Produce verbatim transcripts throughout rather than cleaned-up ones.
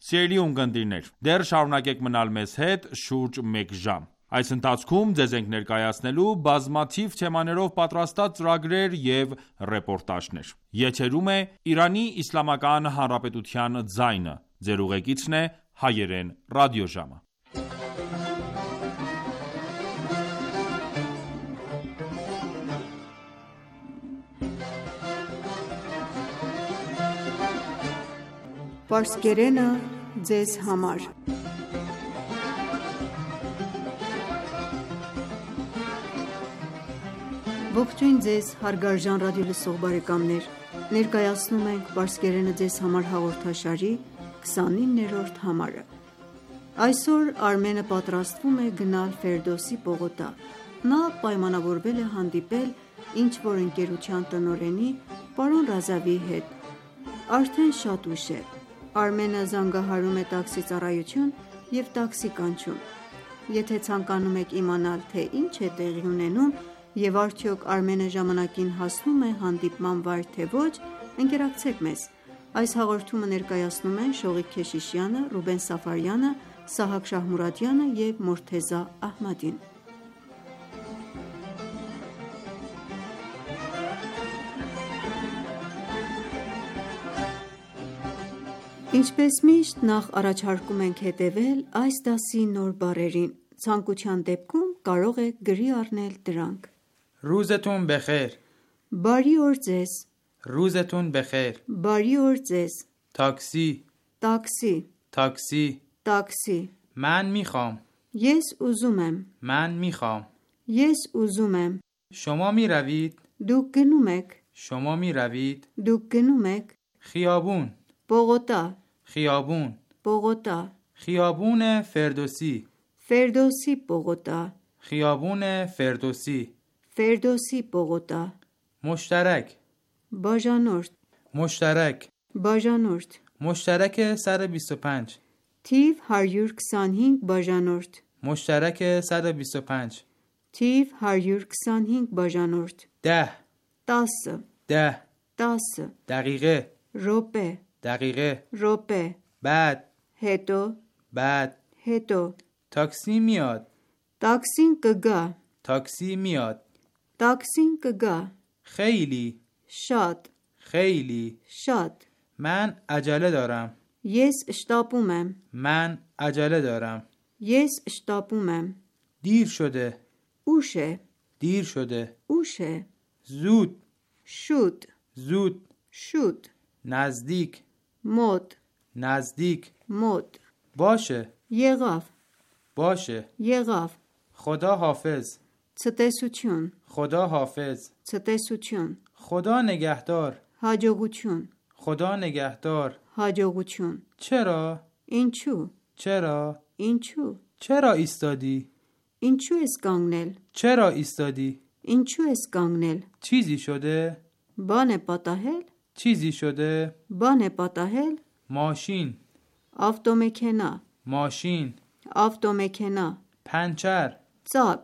Սիրելի ունկնդիրներ, դեռ շարունակեք մնալ մեզ հետ շուրջ մեկ ժամ։ Այս ընթացքում ձեզ ենք ներկայացնելու բազմաթիվ թեմաներով պատրաստած ծրագրեր և ռեպորտաժներ։ Եթերում է Իրանի Իսլամական Հանրապետության ձայնը։ Ձեր ուղեկիցն է Հայերեն ռադիոժամը։ Պարսկերենը ձեզ համար։ Ողջույն ձեզ հարգարժան ռադիոլսող բարեկամներ։ Ներկայացնում ենք Պարսկերենը ձեզ համար հաղորդաշարի քսանիններորդ համարը։ Այսօր Արմենը պատրաստվում է գնալ Ֆերդոսի պողոտա։ Նա պայմանավորվել է հանդիպել ինչ-որ ընկերության տնօրենի պարոն Ռազավիի հետ։ Արդեն շատ ուշ է։ Արմենը զանգահարում է տաքսի ծառայություն և տաքսի կանչում։ Եթե ցանկանում եք իմանալ, թե ինչ է տեղի ունենում և արդյոք Արմենը ժամանակին հասնում է հանդիպման վայր, թե ոչ, ընկերակցեք մեզ։ Այս հաղորդումը ներկայացնում են Շողիկ Քեշիշյանը, Ռուբեն Սաֆարյանը, Սահակ Շահմուրադյանը և Մորթեզա Ահմադին։ Ինչպես միշտ, նախ առաջարկում ենք հետևել այս դասի նոր բառերին։ Ցանկության դեպքում կարող եք գրի առնել դրանք։ روزتون بخیر. Բարի օր ձեզ։ روزتون بخیر. Բարի օր ձեզ։ تاکسی. Տաքսի։ تاکسی. Տաքսի։ من میخوام. Ես ուզում եմ։ من میخوام. Ես ուզում եմ։ شما می روید. Դուք գնում եք։ شما می روید. Դուք գնում եք։ خیابون. Պողոտա։ خیابون. Պողոտա։ خیابون فردوسی. Ֆերդոսի պողոտա։ خیابون فردوسی. Ֆերդոսի պողոտա։ مشترک. Բաժանորդ։ مشترک. Բաժանորդ։ مشترک سر بیست و پنج. Թիվ հարյուր քսանհինգ բաժանորդ։ مشترک سر بیست و پنج. Թիվ հարյուր քսանհինգ բաժանորդ։ ده. Տասը։ ده. Տասը։ دقیقه. Րոպե։ دقیقه. Րոպե։ بعد. Հետո։ بعد. Հետո։ تاکسی میاد. Տաքսին կգա։ تاکسی میاد. Տաքսին կգա։ خیلی. Շատ։ خیلی. Շատ։ من عجله دارم. Ես շտապում եմ։ من عجله دارم. Ես շտապում եմ։ دیر شده. Ուշ է։ دیر شده. Ուշ է։ زود. Շուտ։ زود. Շուտ։ نزدیک. Մոտ։ نزدیک. Մոտ։ باشه. Եղավ։ باشه. Եղավ։ خدا حافظ. Ցտեսություն։ خدا حافظ. Ցտեսություն։ خدا نگهدار. Հաջողություն։ خدا نگهدار. Հաջողություն։ چرا؟ Ինչու։ چرا؟ Ինչու։ چرا ایستادی؟ Ինչու ես կանգնել։ چرا ایستادی؟ Ինչու ես կանգնել։ چیزی شده؟ Բան է պատահել։ چیزی شده؟ Բան է պատահել։ ماشین. Ավտոմեքենա։ ماشین. Ավտոմեքենա։ پنچر. Ծակ։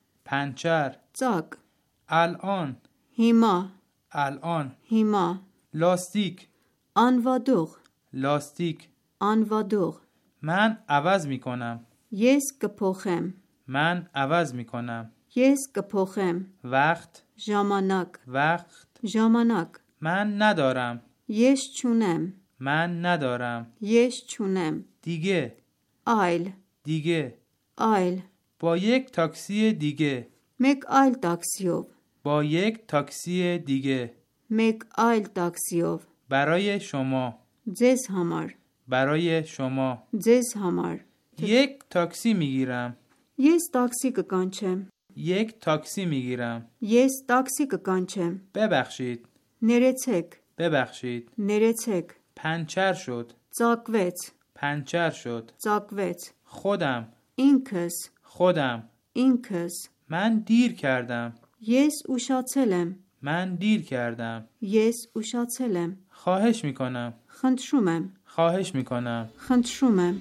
پنچر. Ծակ։ الان. Հիմա։ الان. Հիմա։ لاستیک. Անվադող։ لاستیک. Անվադող։ من عوض می کنم. Ես կփոխեմ։ من عوض می کنم. Ես կփոխեմ։ وقت. Ժամանակ։ وقت. Ժամանակ։ من ندارم. Ես չունեմ։ من ندارم. Ես չունեմ։ دیگه. Այլ։ دیگه. Այլ։ با یک تاکسی دیگه. Մեկ այլ տաքսիով։ با یک تاکسی دیگه. Մեկ այլ տաքսիով։ برای شما. Ձեզ համար։ برای شما. Ձեզ համար։ یک تاکسی می گیرم. Ես տաքսի կկանչեմ։ یک تاکسی می گیرم. Ես տաքսի կկանչեմ։ ببخشید. Ներեցեք։ ببخشید. Ներեցեք։ پنچر شد. Ծակվեց։ پنچر شد. Ծակվեց։ خودم. Ինքս։ خودم. Ինքս։ من دیر کردم. Ես ուշացել եմ։ من دیر کردم. Ես ուշացել եմ։ خواهش می کنم. Խնդրում եմ։ خواهش می کنم. Խնդրում եմ։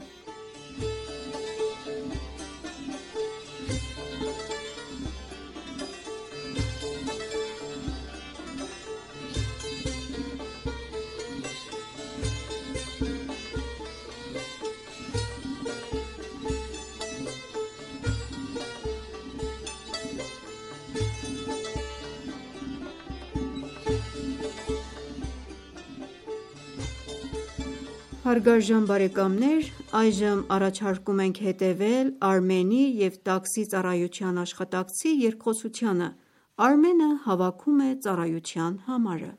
Հարգարժան բարեկամներ, այժմ առաջարկում ենք հետևել Արմենի և տաքսի ծառայության աշխատակցի երկխոսությանը։ Արմենը հավաքում է ծառայության համարը։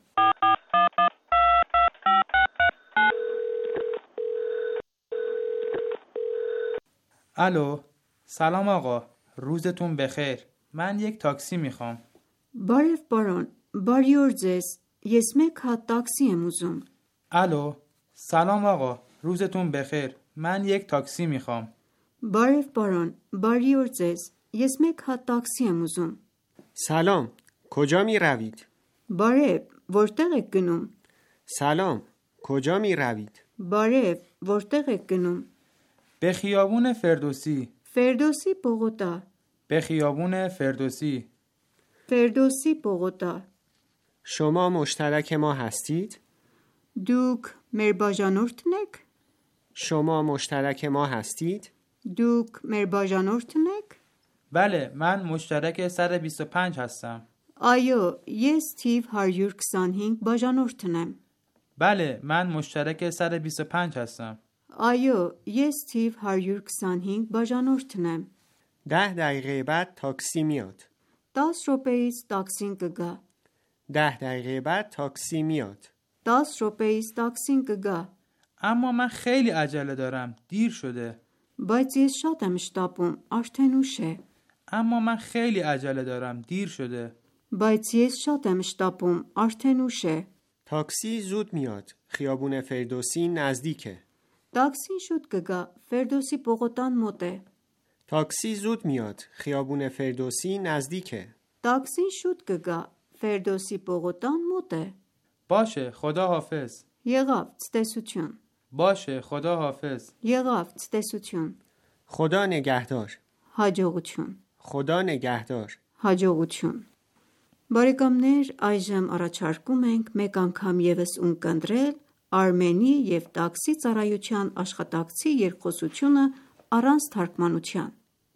الو، سلام آقا، روزتون بخیر. من یک تاکسی میخوام. Բարև պարոն, բարի օր ձեզ, ես մեկ հատ տաքսի եմ ուզում։ الو، سلام آقا، روزتون بخیر. من یک تاکسی میخوام. Բարև պարոն, բարի օր ձեզ, ես մեկ հատ տաքսի եմ ուզում։ سلام، کجا می روید؟ Բարև, որտեղ եք գնում։ سلام، کجا می روید؟ Բարև, որտեղ եք գնում։ به خیابون فردوسی. Ֆերդոսի պողոտա, به خیابون فردوسی. Ֆերդոսի պողոտա։ شما مشترک ما هستید؟ Դուք մեր բաժանորդն եք։ شما مشترک ما هستید؟ Դուք մեր բաժանորդն եք։ بله، من مشترک صد و بیست و پنج هستم. Այո, ես թիվ հարյուր քսանհինգ բաժանորդն եմ։ بله، من مشترک صد و بیست و پنج هستم. Այո, ես թիվ հարյուր քսանհինգ բաժանորդն եմ։ ده دقیقه بعد تاکسی میاد. دس րոպեից տաքսին կգա։ ده دقیقه بعد تاکسی میاد. دس րոպեից տաքսին կգա։ اما من خیلی عجله دارم. دیر شده. Բայց ես շատ եմ շտապում, արդեն ուշ է։ اما من خیلی عجله دارم. دیر شده. Բայց ես շատ եմ շտապում, արդեն ուշ է։ تاکسی زود میاد. خیابون فردوسی نزدیکه. Տաքսին շուտ կգա, Ֆերդոսի պողոտան մոտ է։ تاکسی زود میاد. خیابون فردوسی نزدیکه. Տաքսին շուտ կգա, Ֆերդոսի պողոտան մոտ է։ باشه، خدا حافظ. Եղավ, ցտեսություն։ باشه، خدا حافظ. Եղավ, ցտեսություն։ خدا نگهدار. Հաջողություն։ خدا نگهدار. Հաջողություն։ Բարեկամներ, այժմ առաջարկում ենք մեկ անգամ ևս ունկնդրել Արմենի և տաքսի ծառայության աշխատակցի երկխոսությունը առանց թարգմանության։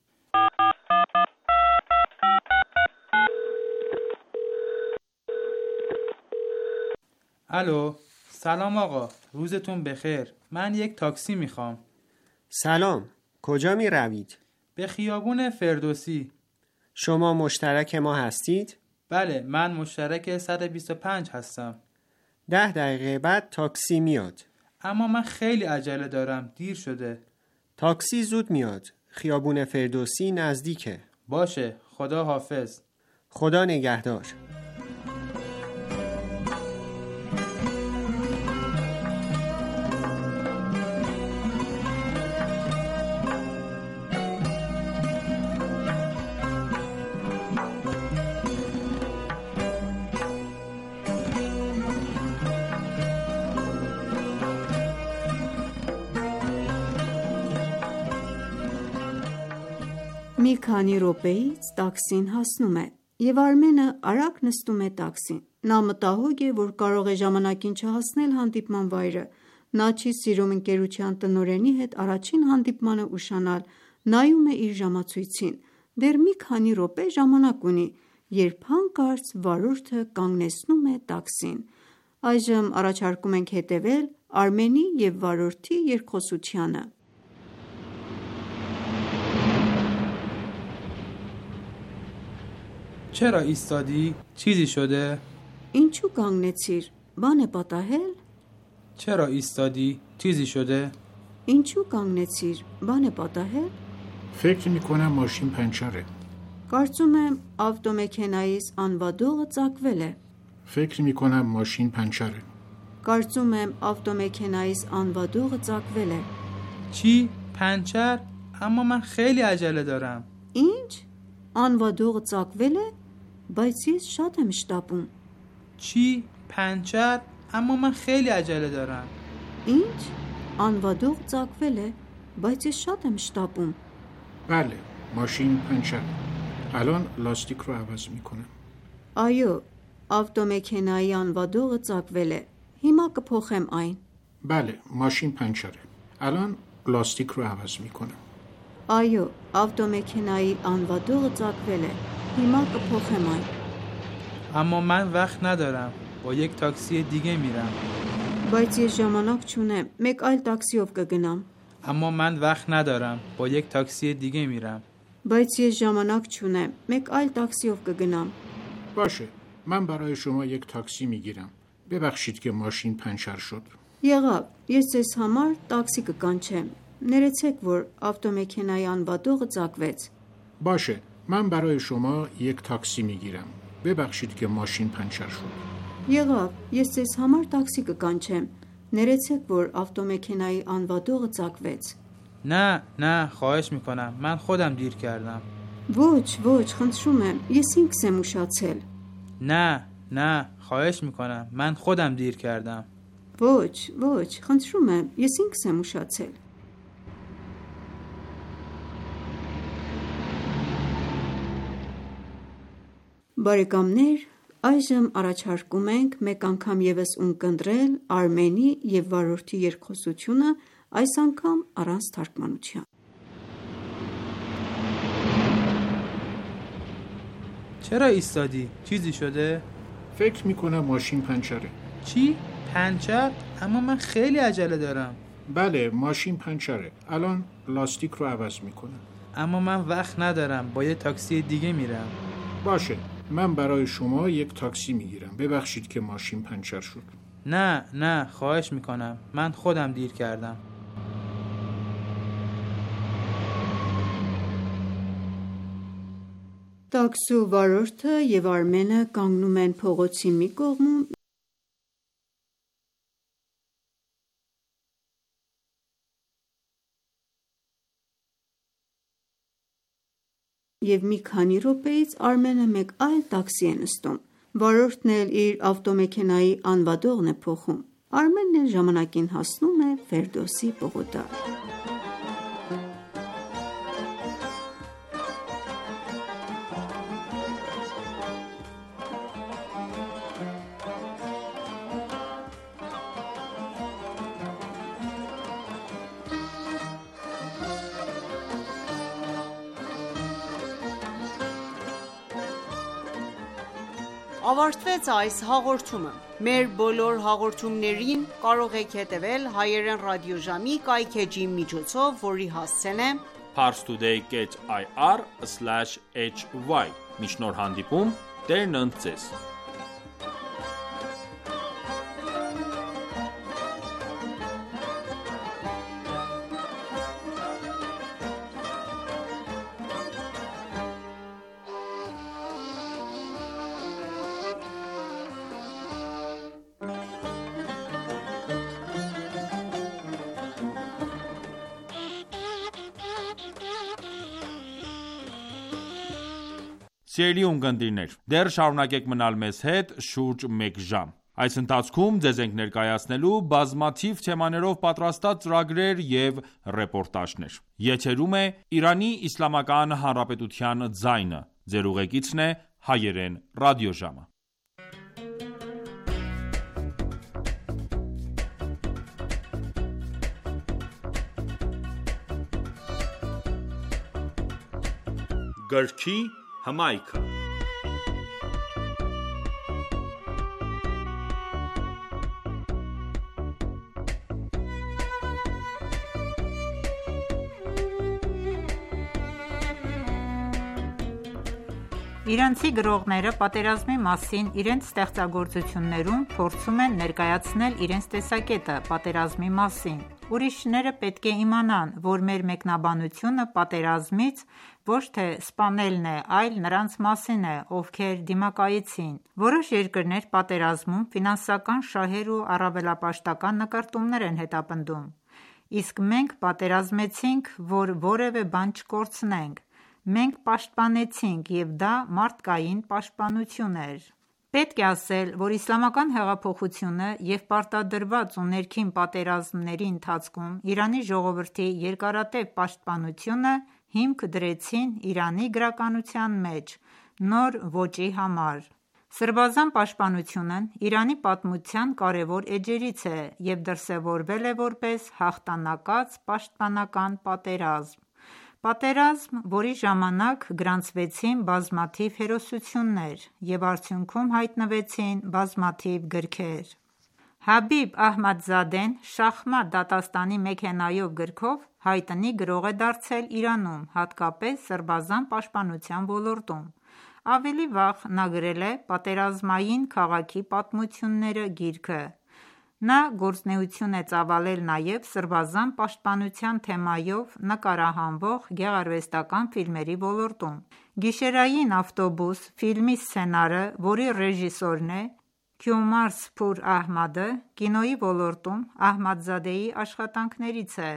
الو، سلام آقا، روزتون بخیر. من یک تاکسی میخوام. سلام، کجا می روید؟ به خیابون فردوسی. شما مشترک ما هستید؟ بله، من مشترک صد و بیست و پنج هستم. ده دقیقه بعد تاکسی میاد. اما من خیلی عجله دارم. دیر شده. تاکسی زود میاد. خیابون فردوسی نزدیکه. باشه، خدا حافظ. خدا نگهدار. Մի քանի րոպեից տաքսին հասնում է, և Արմենը արագ նստում է տաքսին։ Նա մտահոգ է, որ կարող է ժամանակին չհասնել հանդիպման վայրը։ Նա չի սիրում ընկերության տնօրենի հետ առաջին հանդիպմանը ուշանալ, նայում է իր ժամացույցին։ Դեռ մի քանի րոպե ժամանակ ունի, երբ հանկարծ վարորդը կանգնեցնում է տաքսին։ Այժմ առաջարկում ենք հետևել Արմենի և վարորդի երկխոսությանը։ چرا ایستادی؟ چیزی شده؟ Ինչու կանգնեցիր, բան է պատահել։ چرا ایستادی؟ چیزی شده؟ Ինչու կանգնեցիր, բան է պատահել։ فکر میکنم ماشین پنچره. Կարծում եմ ավտոմեքենայիս անվադողը ծակվել է։ فکر میکنم ماشین پنچره. Կարծում եմ ավտոմեքենայիս անվադողը ծակվել է։ چی؟ پنچر؟ اما من خیلی عجله دارم. Ինչ? Անվադողը ծակվել է, բայց ես շատ եմ շտապում։ چی؟ پنچر؟ اما من خیلی عجله دارم. Ինչ? Անվադողը ծակվել է, բայց ես շատ եմ շտապում։ بله، ماشین پنچره. الان لاستیک رو عوض میکنم. Այո, ավտոմեքենայի անվադողը ծակվել է։ Հիմա կփոխեմ այն։ بله، ماشین پنچره. الان لاستیک رو عوض میکنم. Այո, ավտոմեքենայի անվադողը ծակվել է։ Հիմա կփոխեմ այն։ اما من وقت ندارم. با یک تاکسی دیگه میرم. Բայց ես ժամանակ չունեմ, մեկ այլ տաքսիով կգնամ։ اما من وقت ندارم. با یک تاکسی دیگه میرم. Բայց ես ժամանակ չունեմ, մեկ այլ տաքսիով կգնամ։ باشه من برای شما یک تاکسی میگیرم. ببخشید که ماشین پنچر شد. Եղավ, ես ձեզ համար տաքսի կկանչեմ։ Ներեցեք, որ ավտոմեքենայի անվադողը ծակվեց։ باشه من برای شما یک تاکسی میگیرم. ببخشید که ماشین پنچر شد. Եղավ, ես ձեզ համար տաքսի կկանչեմ։ Ներեցեք, որ ավտոմեքենայի անվադողը ծակվեց։ نه نه خواهش میکنم. من خودم دیر کردم. Ոչ, ոչ, խնդրում եմ, ես ինքս եմ ուշացել։ نه نه خواهش میکنم. من خودم دیر کردم. Ոչ, ոչ, խնդրում եմ, ես ինքս եմ ուշացել։ Բարեկամներ, այժմ առաջարկում ենք մեկ անգամ ևս ունկնդրել Արմենի և վարորդի երկխոսությունը, այս անգամ առանց թարգմանության։ چرا ایستادی؟ چیزی شده؟ فکر میکنم ماشین پنچره. چی؟ پنچر؟ اما من خیلی عجله دارم. بله ماشین پنچره. الان لاستیک رو عوض میکنم. اما من وقت ندارم. با یه تاکسی دیگه میرم. باشه من برای شما یک تاکسی میگیرم. ببخشید که ماشین پنچر شد. نه نه خواهش میکنم. من خودم دیر کردم. Տաքսու վարորդը և Արմենը կանգնում են փողոցի մի կողմում և մի քանի րոպեից Արմենը մեկ այլ տաքսի է նստում։ Վարորդն էլ իր ավտոմեքենայի անվադողն է փոխում։ Արմենն էլ ժամանակին հասնում է Ֆերդոսի պողոտա։ Ավարտվեց այս հաղորդումը։ Մեր բոլոր հաղորդումներին կարող եք հետևել հայերեն ռադիոժամի կայքէջի միջոցով, որի հասցեն է parstoday dot i r slash h y։ Մինչ նոր հանդիպում, Տերն ընդ ձեզ։ Սիրելի ունկնդիրներ, դեռ շարունակեք մնալ մեզ հետ շուրջ մեկ ժամ։ Այս ընթացքում ձեզ ենք ներկայացնելու բազմաթիվ թեմաներով պատրաստած ծրագրեր և ռեպորտաժներ։ Եթերում է Իրանի Իսլամական Հանրապետության ձայնը։ Ձեր ուղեկիցն է հայերեն ռադիոժամը։ Գրքի հմայքը։ Իրանցի գրողները պատերազմի մասին իրենց ստեղծագործություններում փորձում են ներկայացնել իրենց տեսակետը պատերազմի մասին։ Ուրիշները պետք է իմանան, որ մեր մեկնաբանությունը պատերազմից ոչ թե սպանելն է, այլ նրանց մասին է, ովքեր դիմակայեցին։ Որոշ երկրներ պատերազմում ֆինանսական շահեր ու առավելապաշտական նկարտումներ են հետապնդում, իսկ մենք պատերազմեցինք, որ որևէ բան չկորցնենք։ Մենք պաշտպանեցինք և դա մարդկային պաշտպանություն էր։ Պետք է ասել, որ իսլամական հեղափոխությունը և պարտադրված ու ներքին պատերազմների ընթացքում Իրանի ժողովրդի երկարատև պաշտպանությունը հիմք դրեցին Իրանի գրականության մեջ նոր ոճի համար։ Սրբազան պաշտպանությունն Իրանի պատմության կարևոր էջերից է և դրսևորվել է որպես հաղթանակած պաշտպանական պատերազմ։ Պատերազմ, որի ժամանակ գրանցվեցին բազմաթիվ հերոսություններ և արդյունքում հայտնվեցին բազմաթիվ գրքեր։ Հաբիբ Ահմադզադեն «Շախմատ դատաստանի մեքենայով» գրքով հայտնի գրող է դարձել Իրանում, հատկապես սրբազան պաշտպանության ոլորտում։ Ավելի վաղ նա գրել է «Պատերազմային քաղաքի պատմությունները» գիրքը։ Նա գործունեություն է ծավալել նաև սրբազան պաշտպանության թեմայով նկարահանվող գեղարվեստական ֆիլմերի ոլորտում։ «Գիշերային ավտոբուս» ֆիլմի սցենարը, որի ռեժիսորն է Քյոմար Սփուր Ահմադը, կինոյի ոլորտում Ահմադզադեի աշխատանքներից է։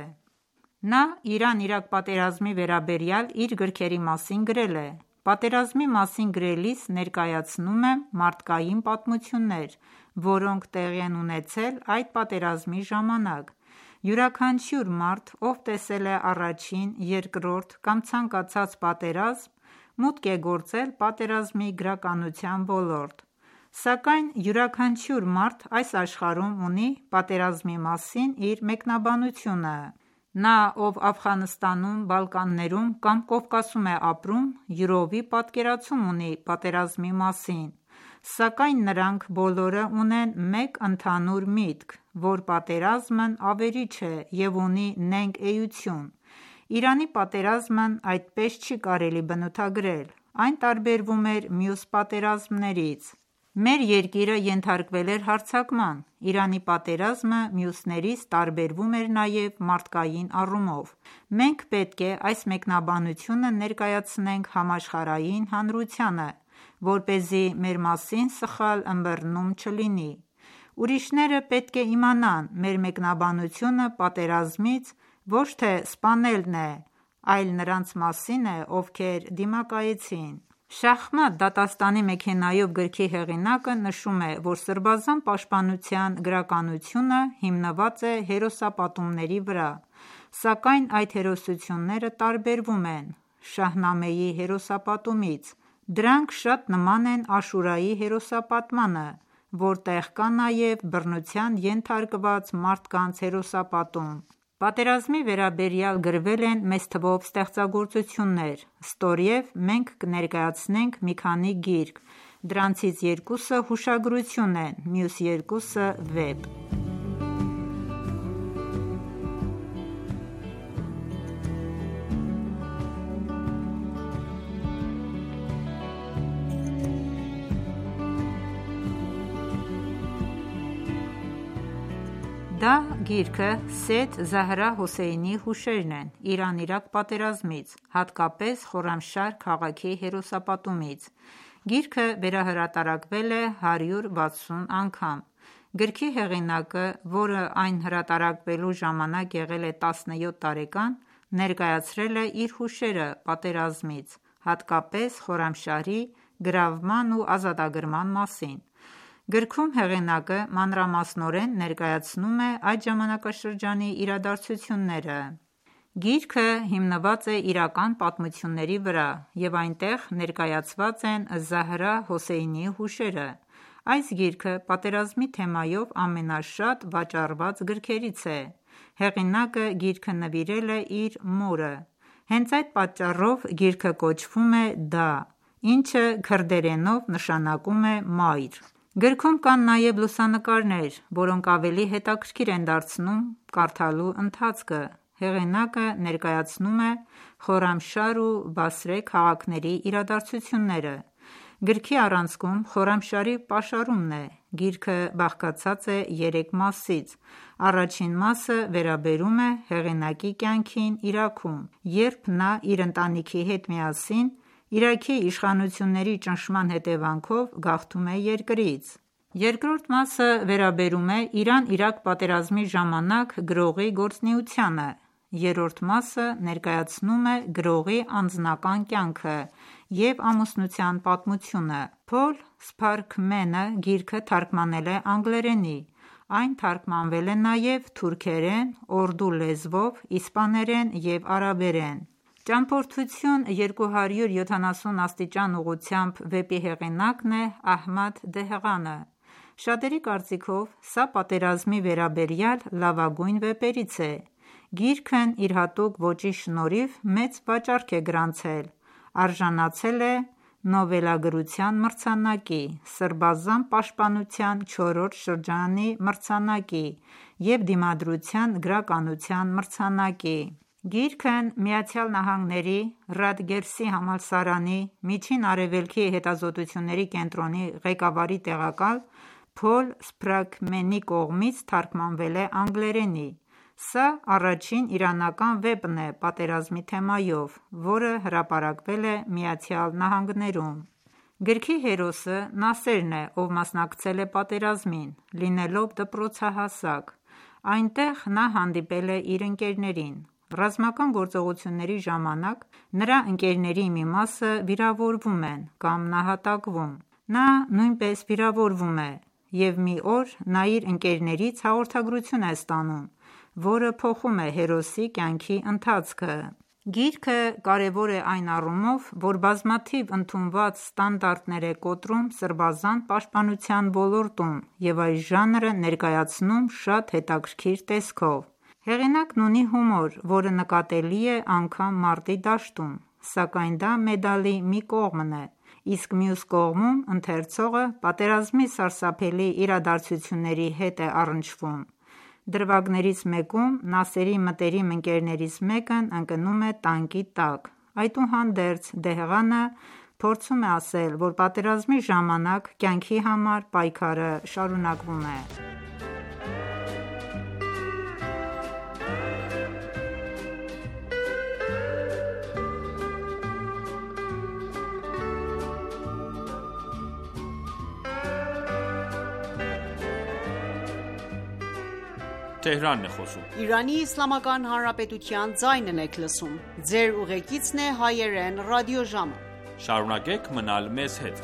Նա Իրան-Իրաք պատերազմի վերաբերյալ իր գրքերի մասին գրել է. «Պատերազմի մասին գրելիս ներկայացնում եմ մարդկային պատմություններ, որոնք տեղի են ունեցել այդ պատերազմի ժամանակ։ Յուրաքանչյուր մարդ, ով տեսել է առաջին, երկրորդ կամ ցանկացած պատերազմ, մուտք է գործել պատերազմի գրականության ոլորտ։ Սակայն յուրաքանչյուր մարդ այս աշխարհում ունի պատերազմի մասին իր մեկնաբանությունը։ Նա, ով Աֆղանստանում, Բալկաններում կամ Կովկասում է ապրում, յուրովի պատկերացում ունի պատերազմի մասին, սակայն նրանք բոլորը ունեն մեկ ընդհանուր միտք, որ պատերազմն ավերիչ է և ունի նենգ էություն։ Իրանի պատերազմն այդպես չի կարելի բնութագրել, այն տարբերվում էր մյուս պատերազմներից։ Մեր երկիրը ենթարկվել էր հարձակման։ Իրանի պատերազմը մյուսներից տարբերվում էր նաև մարդկային առումով։ Մենք պետք է այս մեկնաբանությունը ներկայացնենք համաշխարհային հանրությանը, որպեսզի մեր մասին սխալ ըմբռնում չլինի։ Ուրիշները պետք է իմանան մեր մեկնաբանությունը պատերազմից ոչ թե սպանելն է, այլ նրանց մասին է, ովքեր դիմակայեցին»։ «Շախմատ դատաստանի մեքենայով» գրքի հեղինակը նշում է, որ սրբազան պաշտպանության գրականությունը հիմնված է հերոսապատումների վրա, սակայն այդ հերոսությունները տարբերվում են Շահնամեի հերոսապատումից։ Դրանք շատ նման են Աշուրայի հերոսապատմանը, որտեղ կա նաև բռնության ենթարկված մարդկանց հերոսապատում։ Պատերազմի վերաբերյալ գրվել են մեծ թվով ստեղծագործություններ, ստորև մենք կներկայացնենք մի քանի գիրք, դրանցից երկուսը հուշագրություն են, մյուս երկուսը՝ վեպ։ Դա գիրքը Սեյեդ Զահրա Հոսեյնիի հուշերն են Իրան-Իրաք պատերազմից, հատկապես Խորամշահր քաղաքի հերոսապատումից։ Գիրքը վերահրատարակվել է հարյուր վաթսուն անգամ։ Գրքի հեղինակը, որը այն հրատարակվելու ժամանակ եղել է տասնյոթ տարեկան, ներկայացրել է իր հուշերը պատերազմից, հատկապես Խորամշահրի գրավման ու ազատագրման մասին։ Գրքում հեղինակը մանրամասնորեն ներկայացնում է այդ ժամանակաշրջանի իրադարձությունները։ Գիրքը հիմնված է իրական պատմությունների վրա, և այնտեղ ներկայացված են Զահրա Հոսեյնիի հուշերը։ Այս գիրքը պատերազմի թեմայով ամենաշատ վաճառված գրքերից է։ Հեղինակը գիրքը նվիրել է իր մորը։ Հենց այդ պատճառով գիրքը կոչվում է «Դա», ինչը քրդերենով նշանակում է մայր։ Գրքում կան նաև լուսանկարներ, որոնք ավելի հետաքրքիր են դարձնում կարդալու ընթացքը։ Հեղինակը ներկայացնում է Խորամշահր ու Բասրե քաղաքների իրադարձությունները։ Գրքի առանցքում Խորամշահրի պաշարումն է։ Գիրքը բաղկացած է երեք մասից։ Առաջին մասը վերաբերում է հեղինակի կյանքին Իրաքում, երբ նա իր ընտանիքի հետ միասին Իրաքի իշխանությունների ճնշման հետևանքով գաղթում է երկրից։ Երկրորդ մասը վերաբերում է Իրան-Իրաք պատերազմի ժամանակ գրողի գործունեությանը։ Երրորդ մասը ներկայացնում է գրողի անձնական կյանքը և ամուսնության պատմությունը։ Փոլ Սփարքմենը գիրքը թարգմանել է անգլերենի։ Այն թարգմանվել է նաև թուրքերեն, օրդու լեզվով, իսպաներեն և արաբերեն։ «Ճամփորդություն երկու հարյուր յոթանասուն աստիճան» ուղղությամբ վեպի հեղինակն է Ահմադ Դեհղանը։ Շատերի կարծիքով սա պատերազմի վերաբերյալ լավագույն վեպերից է։ Գիրքն իր հատուկ ոճի շնորհիվ մեծ վաճառք է գրանցել, արժանացել է նովելագրության մրցանակի, սրբազան պաշտպանության չորրորդ շրջանի մրցանակի և դիմադրության գրականության մրցանակի։ Գիրքն ԱՄՆ-ի Ռատգերսի համալսարանի Միջին Արևելքի հետազոտությունների կենտրոնի ղեկավարի տեղակալ Փոլ Սփրաքմենի կողմից թարգմանվել է անգլերենի։ Սա առաջին իրանական վեպն է պատերազմի թեմայով, որը հրապարակվել է ԱՄՆ-ում։ Գրքի հերոսը Նասերն է, ով մասնակցել է պատերազմին, լինելով դպրոցահասակ։ Այնտեղ նա հանդիպել է իր ընկերներին։ Ռազմական գործողությունների ժամանակ նրա ընկերների մի մասը վիրավորվում են կամ նահատակվում։ Նա նույնպես վիրավորվում է, և մի օր նա իր ընկերներից հաղորդագրություն է ստանում, որը փոխում է հերոսի կյանքի ընթացքը։ Գիրքը կարևոր է այն առումով, որ բազմաթիվ ընդունված ստանդարտներ է կոտրում սրբազան պաշտպանության ոլորտում և այս ժանրը ներկայացնում շատ հետաքրքիր տեսքով։ Հեղինակն ունի հումոր, որը նկատելի է անգամ մարտի դաշտում, սակայն դա մեդալի մի կողմն է, իսկ մյուս կողմում ընթերցողը պատերազմի սարսափելի իրադարձությունների հետ է առնչվում։ Դրվագներից մեկում Նասերի մտերիմ ընկերներից մեկն ընկնում է տանկի տակ։ Այդուհանդերձ դեհղանը փորձում է ասել, որ պատերազմի ժամանակ կյանքի համար պայքարը շարունակվում է։ Շարունակեք մնալ մեզ հետ։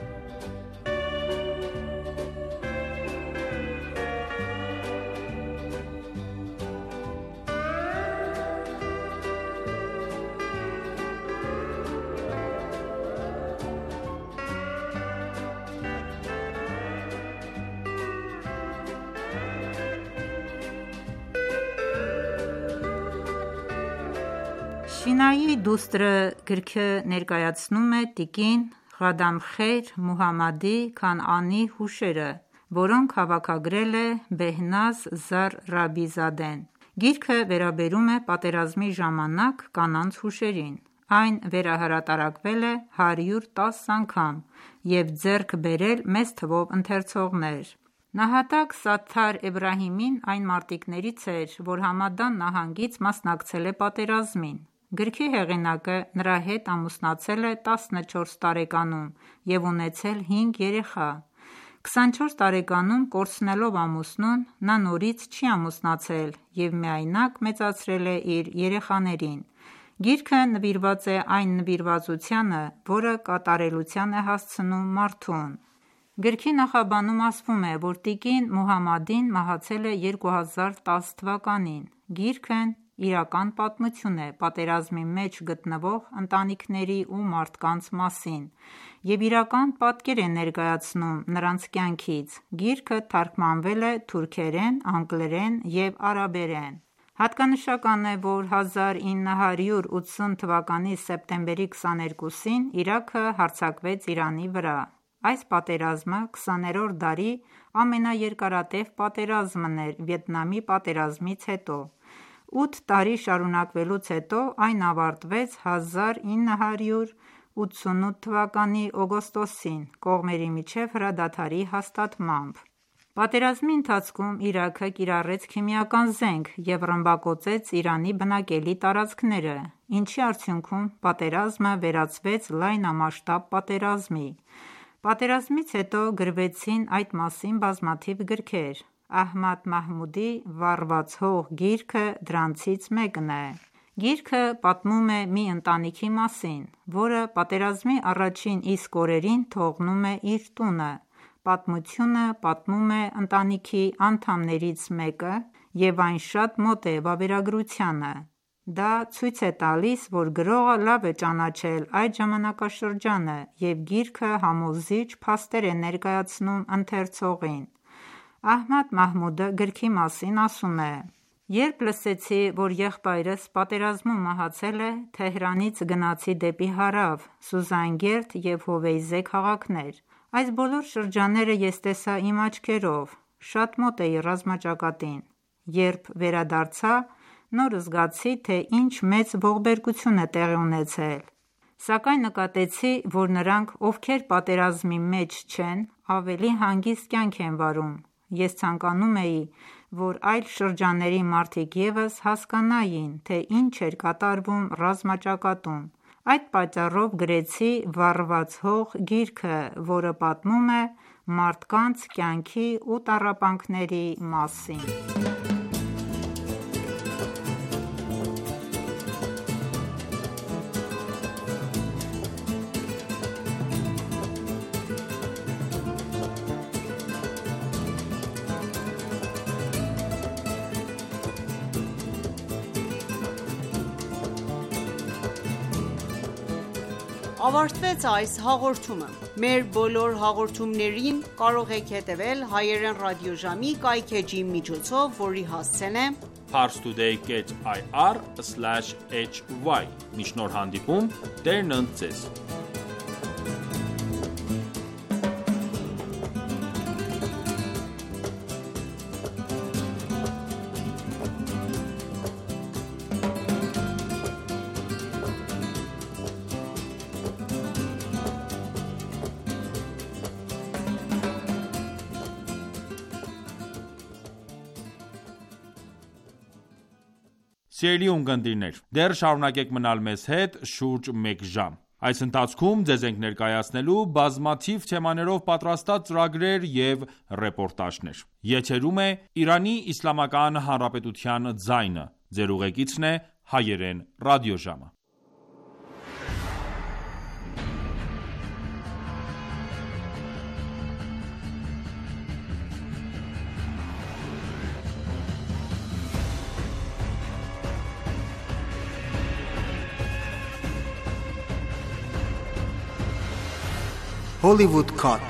Շինայի դուստրը գրքը ներկայացնում է տիկին Ղադամխեյր Մուհամմադի Քանանի հուշերը, որոնք հավաքագրել է Բեհնազ Զար Ռաբիզադեն։ Գիրքը վերաբերում է պատերազմի ժամանակ կանանց հուշերին։ Այն վերահրատարակվել է հարյուր տասը անգամ և ձեռք բերել մեծ թվով ընթերցողներ։ Նահատակ Սաթար Էբրահիմին այն մարտիկներից էր, որ Համադան նահանգից մասնակցել է պատերազմին։ Գրքի հեղինակը նրա հետ ամուսնացել է տասնչորս տարեկանում և ունեցել հինգ երեխա։ քսանչորս տարեկանում կորցնելով ամուսնուն, նա նորից չի ամուսնացել և միայնակ մեծացրել է իր երեխաներին։ Գիրքը նվիրված է այն նվիրվածությանը, որը կատարելության է հասցնում մարդուն։ Գրքի նախաբանում ասվում է, որ տիկին Մուհամմադին մահացել է երկու հազար տասը թվականին։ Գիրքն իրական պատմություն է պատերազմի մեջ գտնվող ընտանիքների ու մարդկանց մասին և իրական պատկեր է ներկայացնում նրանց կյանքից։ Գիրքը թարգմանվել է թուրքերեն, անգլերեն և արաբերեն։ Հատկանշական է, որ հազար ինը հարյուր ութսուն թվականի սեպտեմբերի քսաներկուսին Իրաքը հարձակվեց Իրանի վրա։ Այս պատերազմը քսաներորդ դարի ամենաերկարատև պատերազմն էր Վիետնամի պատերազմից հետո։ Ութ տարի շարունակվելուց հետո այն ավարտվեց հազար ինը հարյուր ութսունութ թվականի օգոստոսին կողմերի միջև հրադադարի հաստատմամբ։ Պատերազմի ընթացքում Իրաքը կիրառեց քիմիական զենք և ռմբակոծեց Իրանի բնակելի տարածքները, ինչի արդյունքում պատերազմը վերածվեց լայնամասշտաբ պատերազմի։ Պատերազմից հետո գրվեցին այդ մասին բազմաթիվ գրքեր։ Ահմադ Մահմուդի «Վառված հող» գիրքը դրանցից մեկն է։ Գիրքը պատմում է մի ընտանիքի մասին, որը պատերազմի առաջին իսկ օրերին թողնում է իր տունը։ Պատմությունը պատմում է ընտանիքի անդամներից մեկը, և այն շատ մոտ է վավերագրությանը։ Դա ցույց է տալիս, որ գրողը լավ է ճանաչել այդ ժամանակաշրջանը, և գիրքը համոզիչ փաստեր է ներկայացնում ընթերցողին։ Ահմադ Մահմուդը գրքի մասին ասում է. Երբ լսեցի, որ եղբայրս պատերազմում մահացել է, Թեհրանից գնացի դեպի հարավ, Սուզանգերտ և Հովեյզե քաղաքներ: Այս բոլոր շրջանները ես տեսա իմ աչքերով, շատ մոտ էի ռազմաճակատին: Երբ վերադարձա, նոր զգացի, թե ինչ մեծ ողբերգություն է տեղի ունեցել: Սակայն նկատեցի, որ նրանք, ովքեր պատերազմի մեջ չեն, ավելի հանգիստ կյանք են վարում: Ես ցանկանում էի, որ այլ շրջանների մարդիկ ևս հասկանային, թե ինչ էր կատարվում ռազմաճակատում: Այդ պատճառով գրեցի «Վառված հող» գիրքը, որը պատմում է մարդկանց կյանքի ու տառապանքների մասին: Ավարտվեց այս հաղորդումը: Մեր բոլոր հաղորդումներին կարող եք հետևել հայերեն ռադիոժամի կայքէջի միջոցով, որի հասցեն է parstoday dot i r slash h y: Մինչ նոր հանդիպում, Տերն ընդ ձեզ: Սիրելի ունկնդիրներ, դեռ շարունակեք մնալ մեզ հետ շուրջ մեկ ժամ: Այս ընթացքում ձեզ ենք ներկայացնելու բազմաթիվ թեմաներով պատրաստած ծրագրեր և ռեպորտաժներ: Եթերում է Իրանի Իսլամական Հանրապետության ձայնը: Ձեր ուղեկիցն է Հայերեն ռադիոժամը: Hollywood Cut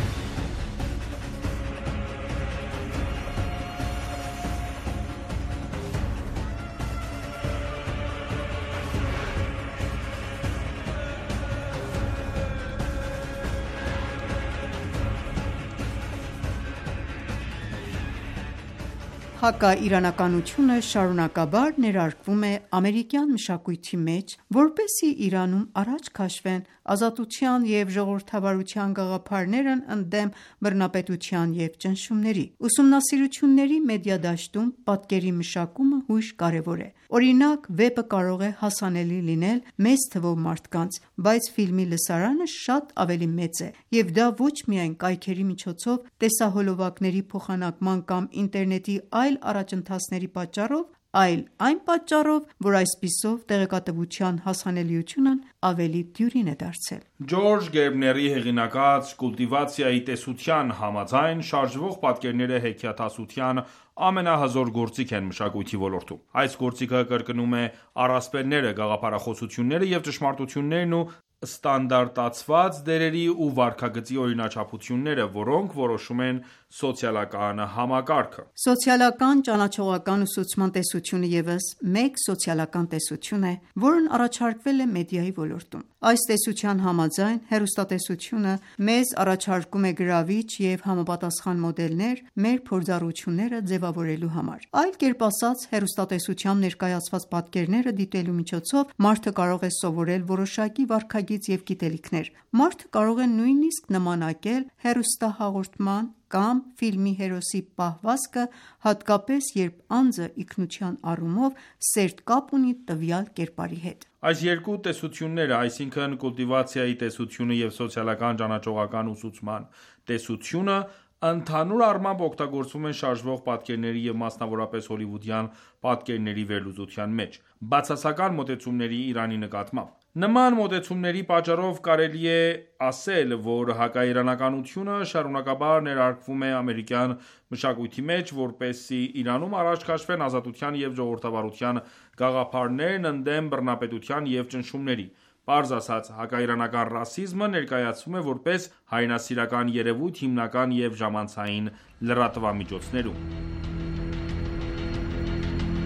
Հակաիրանականությունը շարունակաբար ներարկվում է ամերիկյան մշակույթի մեջ, որպեսզի Իրանում առաջ քաշվեն ազատության և ժողովրդավարության գաղափարներն ընդդեմ բռնապետության և ճնշումների: Ուսումնասիրությունների մեդիա դաշտում պատկերի մշակումը հույժ կարևոր է: Օրինակ, վեպը կարող է հասանելի լինել մեծ թվով մարդկանց, բայց ֆիլմի լսարանը շատ ավելի մեծ է, և դա ոչ միայն կայքերի միջոցով տեսահոլովակների փոխանակման կամ ինտերնետի այլ առաջընթացների պատճառով, այլ այն պատճառով, որ այսպիսով տեղեկատվության հասանելիությունն ավելի դյուրին է դարձել: Ջորջ Գերբների հեղինակած «Կուլտիվացիայի տեսության» համաձայն, շարժվող պատկերները հեքիաթասության ամենահզոր գործիք են մշակույթի ոլորտում: Այս գործիքը կրկնում է առասպելները, գաղափարախոսությունները և ճշմարտություններն ու ստանդարտացված դերերի ու վարքագծի օրինաչափությունները, որոնք որոշում են սոցիալական համակարգը: Սոցիալական ճանաչողական ուսուցման տեսությունը ևս մեկ սոցիալական տեսություն է, որն առաջարկվել է մեդիայի ոլորտում: Այս տեսության համաձայն, հեռուստատեսությունը մեզ առաջարկում է գրավիչ և համապատասխան մոդելներ մեր փորձառությունները ձևավորելու համար: Այլ կերպ ասած, հեռուստատեսությամբ ներկայացված պատկերները դիտելու միջոցով մարդը կարող է սովորել որոշակի վարքագիծ և գիտելիքներ: Մարդը կարող է նույնիսկ նմանակել հեռուստահաղորդման կամ ֆիլմի հերոսի պահվածքը, հատկապես երբ անձը ինքնության առումով սերտ կապ ունի տվյալ կերպարի հետ: Այս երկու տեսությունները, այսինքն կուլտիվացիայի տեսությունը և սոցիալական ճանաչողական ուսուցման տեսությունը, ընդհանուր առմամբ օգտագործվում են շարժվող պատկերների և մասնավորապես հոլիվուդյան պատկերների վերլուծության մեջ, բացասական մոտեցումների Իրանի նկատմամբ: Նման մոտեցումների պատճառով կարելի է ասել, որ հակաիրանականությունը շարունակաբար ներարկվում է ամերիկյան մշակույթի մեջ, որպեսզի Իրանում առաջ քաշվեն ազատության և ժողովրդավարության գաղափարներն ընդդեմ բռնապետության և ճնշումների: Պարզ ասած, հակաիրանական ռասիզմը ներկայացվում է որպես հայրենասիրական երևույթ հիմնական և ժամանցային լրատվամիջոցներում: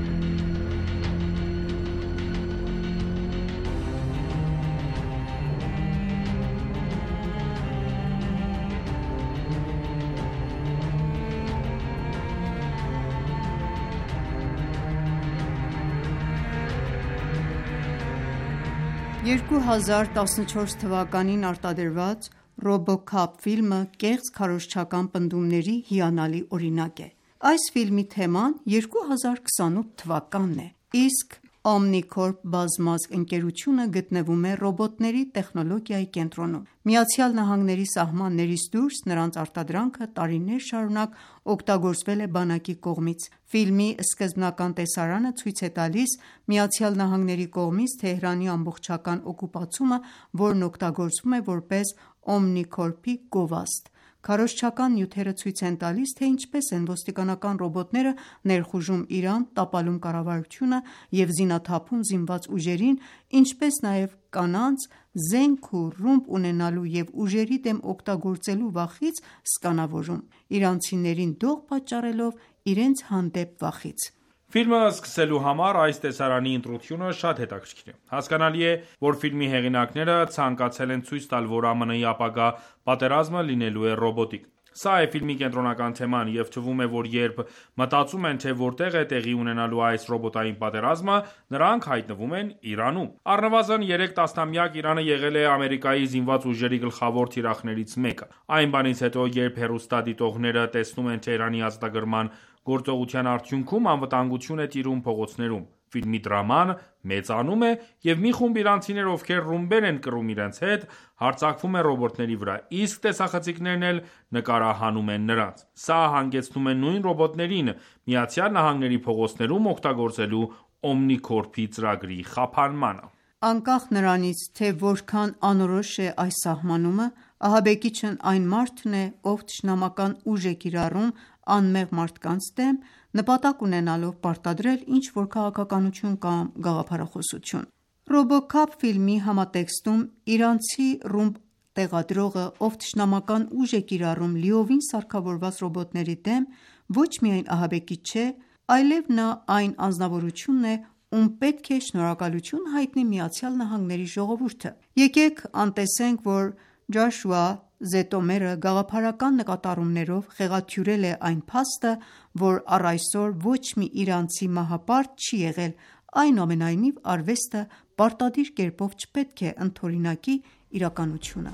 երկու հազար տասնչորս թվականին արտադրված RoboCop ֆիլմը կեղծ քարոզչական պնդումների հիանալի օրինակ է։ Այս ֆիլմի թեման երկու հազար քսանութ թվականն է, իսկ OmniCorp բազմազգ ընկերությունը գտնվում է ռոբոտների տեխնոլոգիայի կենտրոնում։ ԱՄՆ-ի սահմաններից դուրս նրանց արտադրանքը տարիներ շարունակ օգտագործվել է բանակի կողմից։ Ֆիլմի սկզբնական տեսարանը ցույց է տալիս ԱՄՆ-ի կողմից Թեհրանի ամբողջական օկուպացումը, որն օգտագործվում է որպես OmniCorp-ի գովազդ։ Քարոզչական նյութերը ցույց են տալիս, թե ինչպես են ոստիկանական ռոբոտները ներխուժում Իրան, տապալում կառավարությունը և զինաթափում զինված ուժերին, ինչպես նաև կանանց զենք ու ռումբ ունենալու և ուժերի դեմ օգտագործելու վախից սկանավորում, իրանցիներին դող պատճառելով իրենց հանդեպ վախից։ Ֆիլմը սկսելու համար այս տեսարանի ընտրությունը շատ հետաքրքիր է։ Հասկանալի է, որ ֆիլմի հեղինակները ցանկացել են ցույց տալ, որ ԱՄՆ-ի ապագա պատերազմը լինելու է ռոբոտիկ։ Սա է ֆիլմի կենտրոնական թեման, և թվում է, որ երբ մտածում են, թե որտեղ է տեղի ունենալու այս ռոբոտային պատերազմը, նրանք հայտնվում են Իրանում։ Առնվազն երեք տասնամյակ Իրանը եղել է Ամերիկայի զինված ուժերի գլխավոր թիրախներից մեկը։ Այն բանից հետո, երբ հեռուստադիտողները տեսնում են Թեհրանի ազատագրման գործողության արդյունքում անվտանգություն է տիրում փողոցներում։ Ֆիլմի դրաման մեծանում է, և մի խումբ իրանցիներ, ովքեր ռումբեր են կռում իրենց հետ, հարձակվում են ռոբոտների վրա, իսկ տեսախցիկներն էլ նկարահանում են նրանց։ Սա հանգեցնում է նույն ռոբոտներին ԱՄՆ-ի փողոցներում օգտագործելու OmniCorp-ի ծրագրի խափանմանը։ Անկախ նրանից, թե որքան անորոշ է այս սահմանումը, ահաբեկիչն այն մարդն է, ով թշնամական ուժ է կիրառում անմեղ մարդկանց դեմ, նպատակ ունենալով պարտադրել ինչ-որ քաղաքականություն կամ գաղափարախոսություն։ RoboCop ֆիլմի համատեքստում իրանցի ռումբ տեղադրողը, ով թշնամական ուժ է կիրառում լիովին սարքավորված ռոբոտների դեմ, ոչ միայն ահաբեկիչ չէ, այլև նա այն անձնավորությունն է, ում պետք է շնորհակալություն հայտնի ԱՄՆ-ի ժողովուրդը։ Եկեք անտեսենք, որ Ջոշուա Զետոմերը գաղափարական նկատառումներով խեղաթյուրել է այն փաստը, որ առ այսօր ոչ մի իրանցի մահապարտ չի եղել, այնուամենայնիվ արվեստը պարտադիր կերպով չպետք է ընդօրինակի իրականությունը։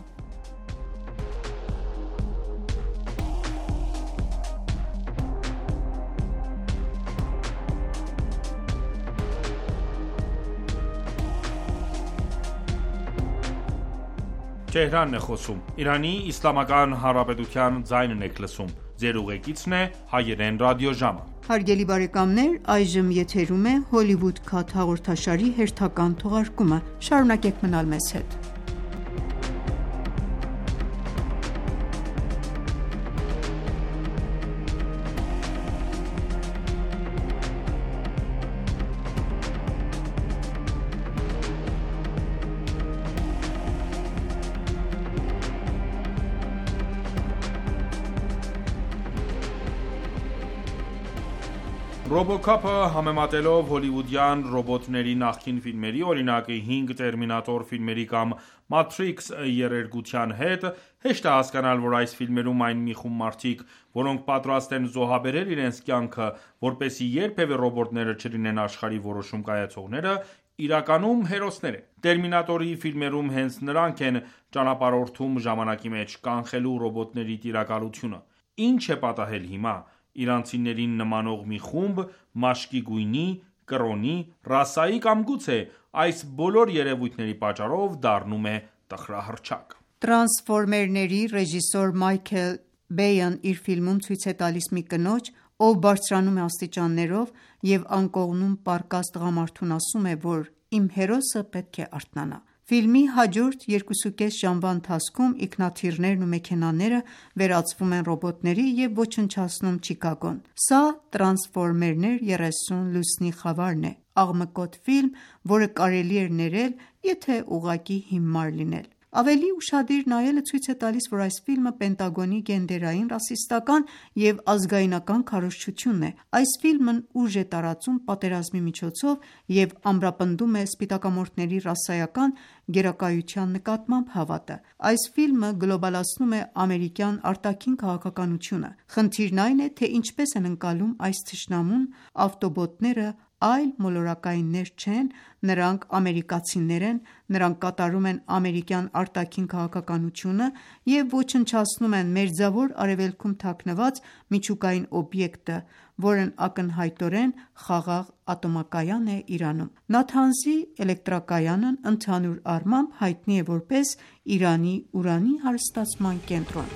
Հարգելի բարեկամներ, այժմ եթերում է Hollywood Cut հաղորդաշարի հերթական թողարկումը։ Շարունակեք մնալ մեզ հետ։ RoboCop-ը համեմատելով հոլիվուդյան ռոբոտների նախկին ֆիլմերի, օրինակ հինգ Տերմինատոր ֆիլմերի կամ Matrix երերգության հետ, հեշտ է հասկանալ, որ այս ֆիլմերում այն մի խումբ մարդիկ, որոնք պատրաստ են զոհաբերել իրենց կյանքը, որպեսզի երբևէ ռոբոտները չլինեն աշխարհի որոշում կայացողները, իրականում հերոսներ են։ Տերմինատորի ֆիլմերում հենց նրանք են ճանապարհորդում ժամանակի մեջ, կանխելու ռոբոտների տիրակալությունը։ Ինչ է պատահել հիմա։ Իրանցիներին նմանող մի խումբ մաշկի գույնի, կրոնի, ռասայի կամ գուցե այս բոլոր երևույթների պատճառով դառնում է տխրահռչակ։ Տրանսֆորմերների ռեժիսոր Մայքլ Բեյն իր ֆիլմում ցույց է տալիս մի կնոջ, ով բարձրանում է աստիճաններով և անկողնում պառկած տղամարդուն ասում է, որ իմ հերոսը պետք է արթնանա։ Ֆիլմի հաջորդ երկուսուկես ժամվա ընթացքում ինքնաթիռներն ու մեքենաները վերածվում են ռոբոտների և ոչնչացնում Չիկագոն։ Սա «Տրանսֆորմերներ երեսուն» լուսնի խավարն է, աղմկոտ ֆիլմ, որը կարելի էր ներել, եթե ուղղակի հիմար լինել։ Ավելի ուշադիր նայելը ցույց է տալիս, որ այս ֆիլմը Պենտագոնի գենդերային, ռասիստական և ազգայնական քարոզչությունն է։ Այս ֆիլմն ուժ է տարածում պատերազմի միջոցով և ամրապնդում է սպիտակամորթների ռասայական գերակայության նկատմամբ հավատը։ Այս ֆիլմը գլոբալացնում է ամերիկյան արտաքին քաղաքականությունը։ Խնդիրն այն է, թե ինչպես են ընկալում այս թշնամուն ավտոբոտները այլ մոլորակայիններ չեն, նրանք ամերիկացիներ են, նրանք կատարում են ամերիկյան արտաքին քաղաքականությունը և ոչնչացնում են Մերձավոր Արևելքում թաքնված միջուկային օբյեկտը, որն ակնհայտորեն խաղաղ ատոմակայան է Իրանում։ Նաթանզի էլեկտրակայանն ընդհանուր առմամբ հայտնի է որպես Իրանի ուրանի հարստացման կենտրոն։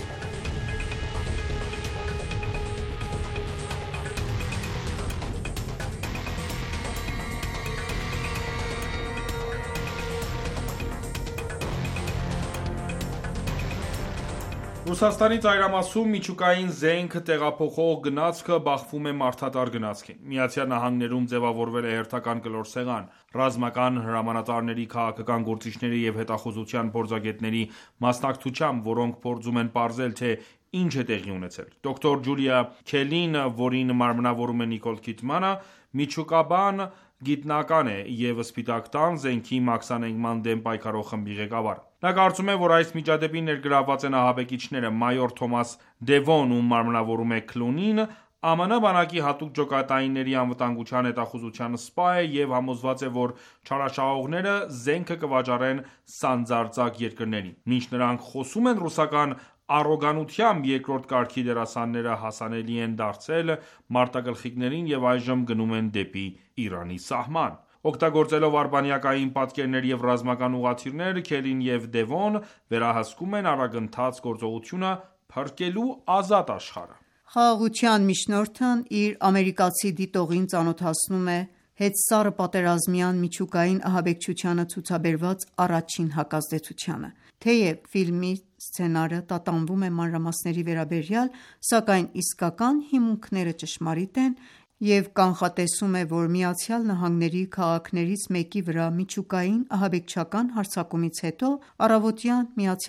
Ռուսաստանի ծայրամասում միջուկային զենք տեղափոխող գնացքը բախվում է մարդատար գնացքին։ ԱՄՆ-ում ձևավորվել է հերթական կլոր սեղան։ Ռազմական հրամանատարների, քաղաքական գործիչների և հետախուզության փորձագետների մասնակցությամբ, որոնք փորձում են պարզել, թե ինչ է տեղի ունեցել։ Դոկտոր Ջուլիա Քելին, որին մարմնավորում է Նիկոլ Քիդմանը, միջուկաբան գիտնական է և Սպիտակ տան զենքի մաքսանենգման դեմ պայքարող խմբի ղեկավար։ Նա կարծում է, որ այս միջադեպին ներգրավված են ահաբեկիչները։ Մայոր Թոմաս Դևոն, ում մարմնավորում է Քլունին, ԱՄՆ բանակի հատուկ ջոկատայինների անվտանգության հետախուզության սպա է և համոզված է, որ չարաշահողները զենքը կվաճառեն սանձարձակ երկրներին։ Մինչ նրանք խոսում են ռուսական առոգանությամբ, երկրորդ կարգի դերասանները հասանելի են դարձել մարտագլխիկներին և այժմ գնում են դեպի Իրանի սահման։ Օգտագործելով արբանյակային պատկերներ և ռազմական ուղղաթիռներ, Քելին և Դևոն վերահսկում են արագընթաց գործողությունը փրկելու ազատ աշխարհը։ Խաղաղության միջնորդն իր ամերիկացի դիտողին ծանոթացնում է հետսառը պատերազմյան միջուկային ահաբեկչությանը ցուցաբերված առաջին հակազդեցությանը։ Թեև ֆիլմի սցենարը տատանվում է մանրամասների վերաբերյալ, սակայն իսկական հիմունքները ճշմարիտ են և կանխատեսում է, որ ԱՄՆ-ի քաղաքներից մեկի վրա միջուկային ահաբեկչական հարձակումից հետո առավոտյան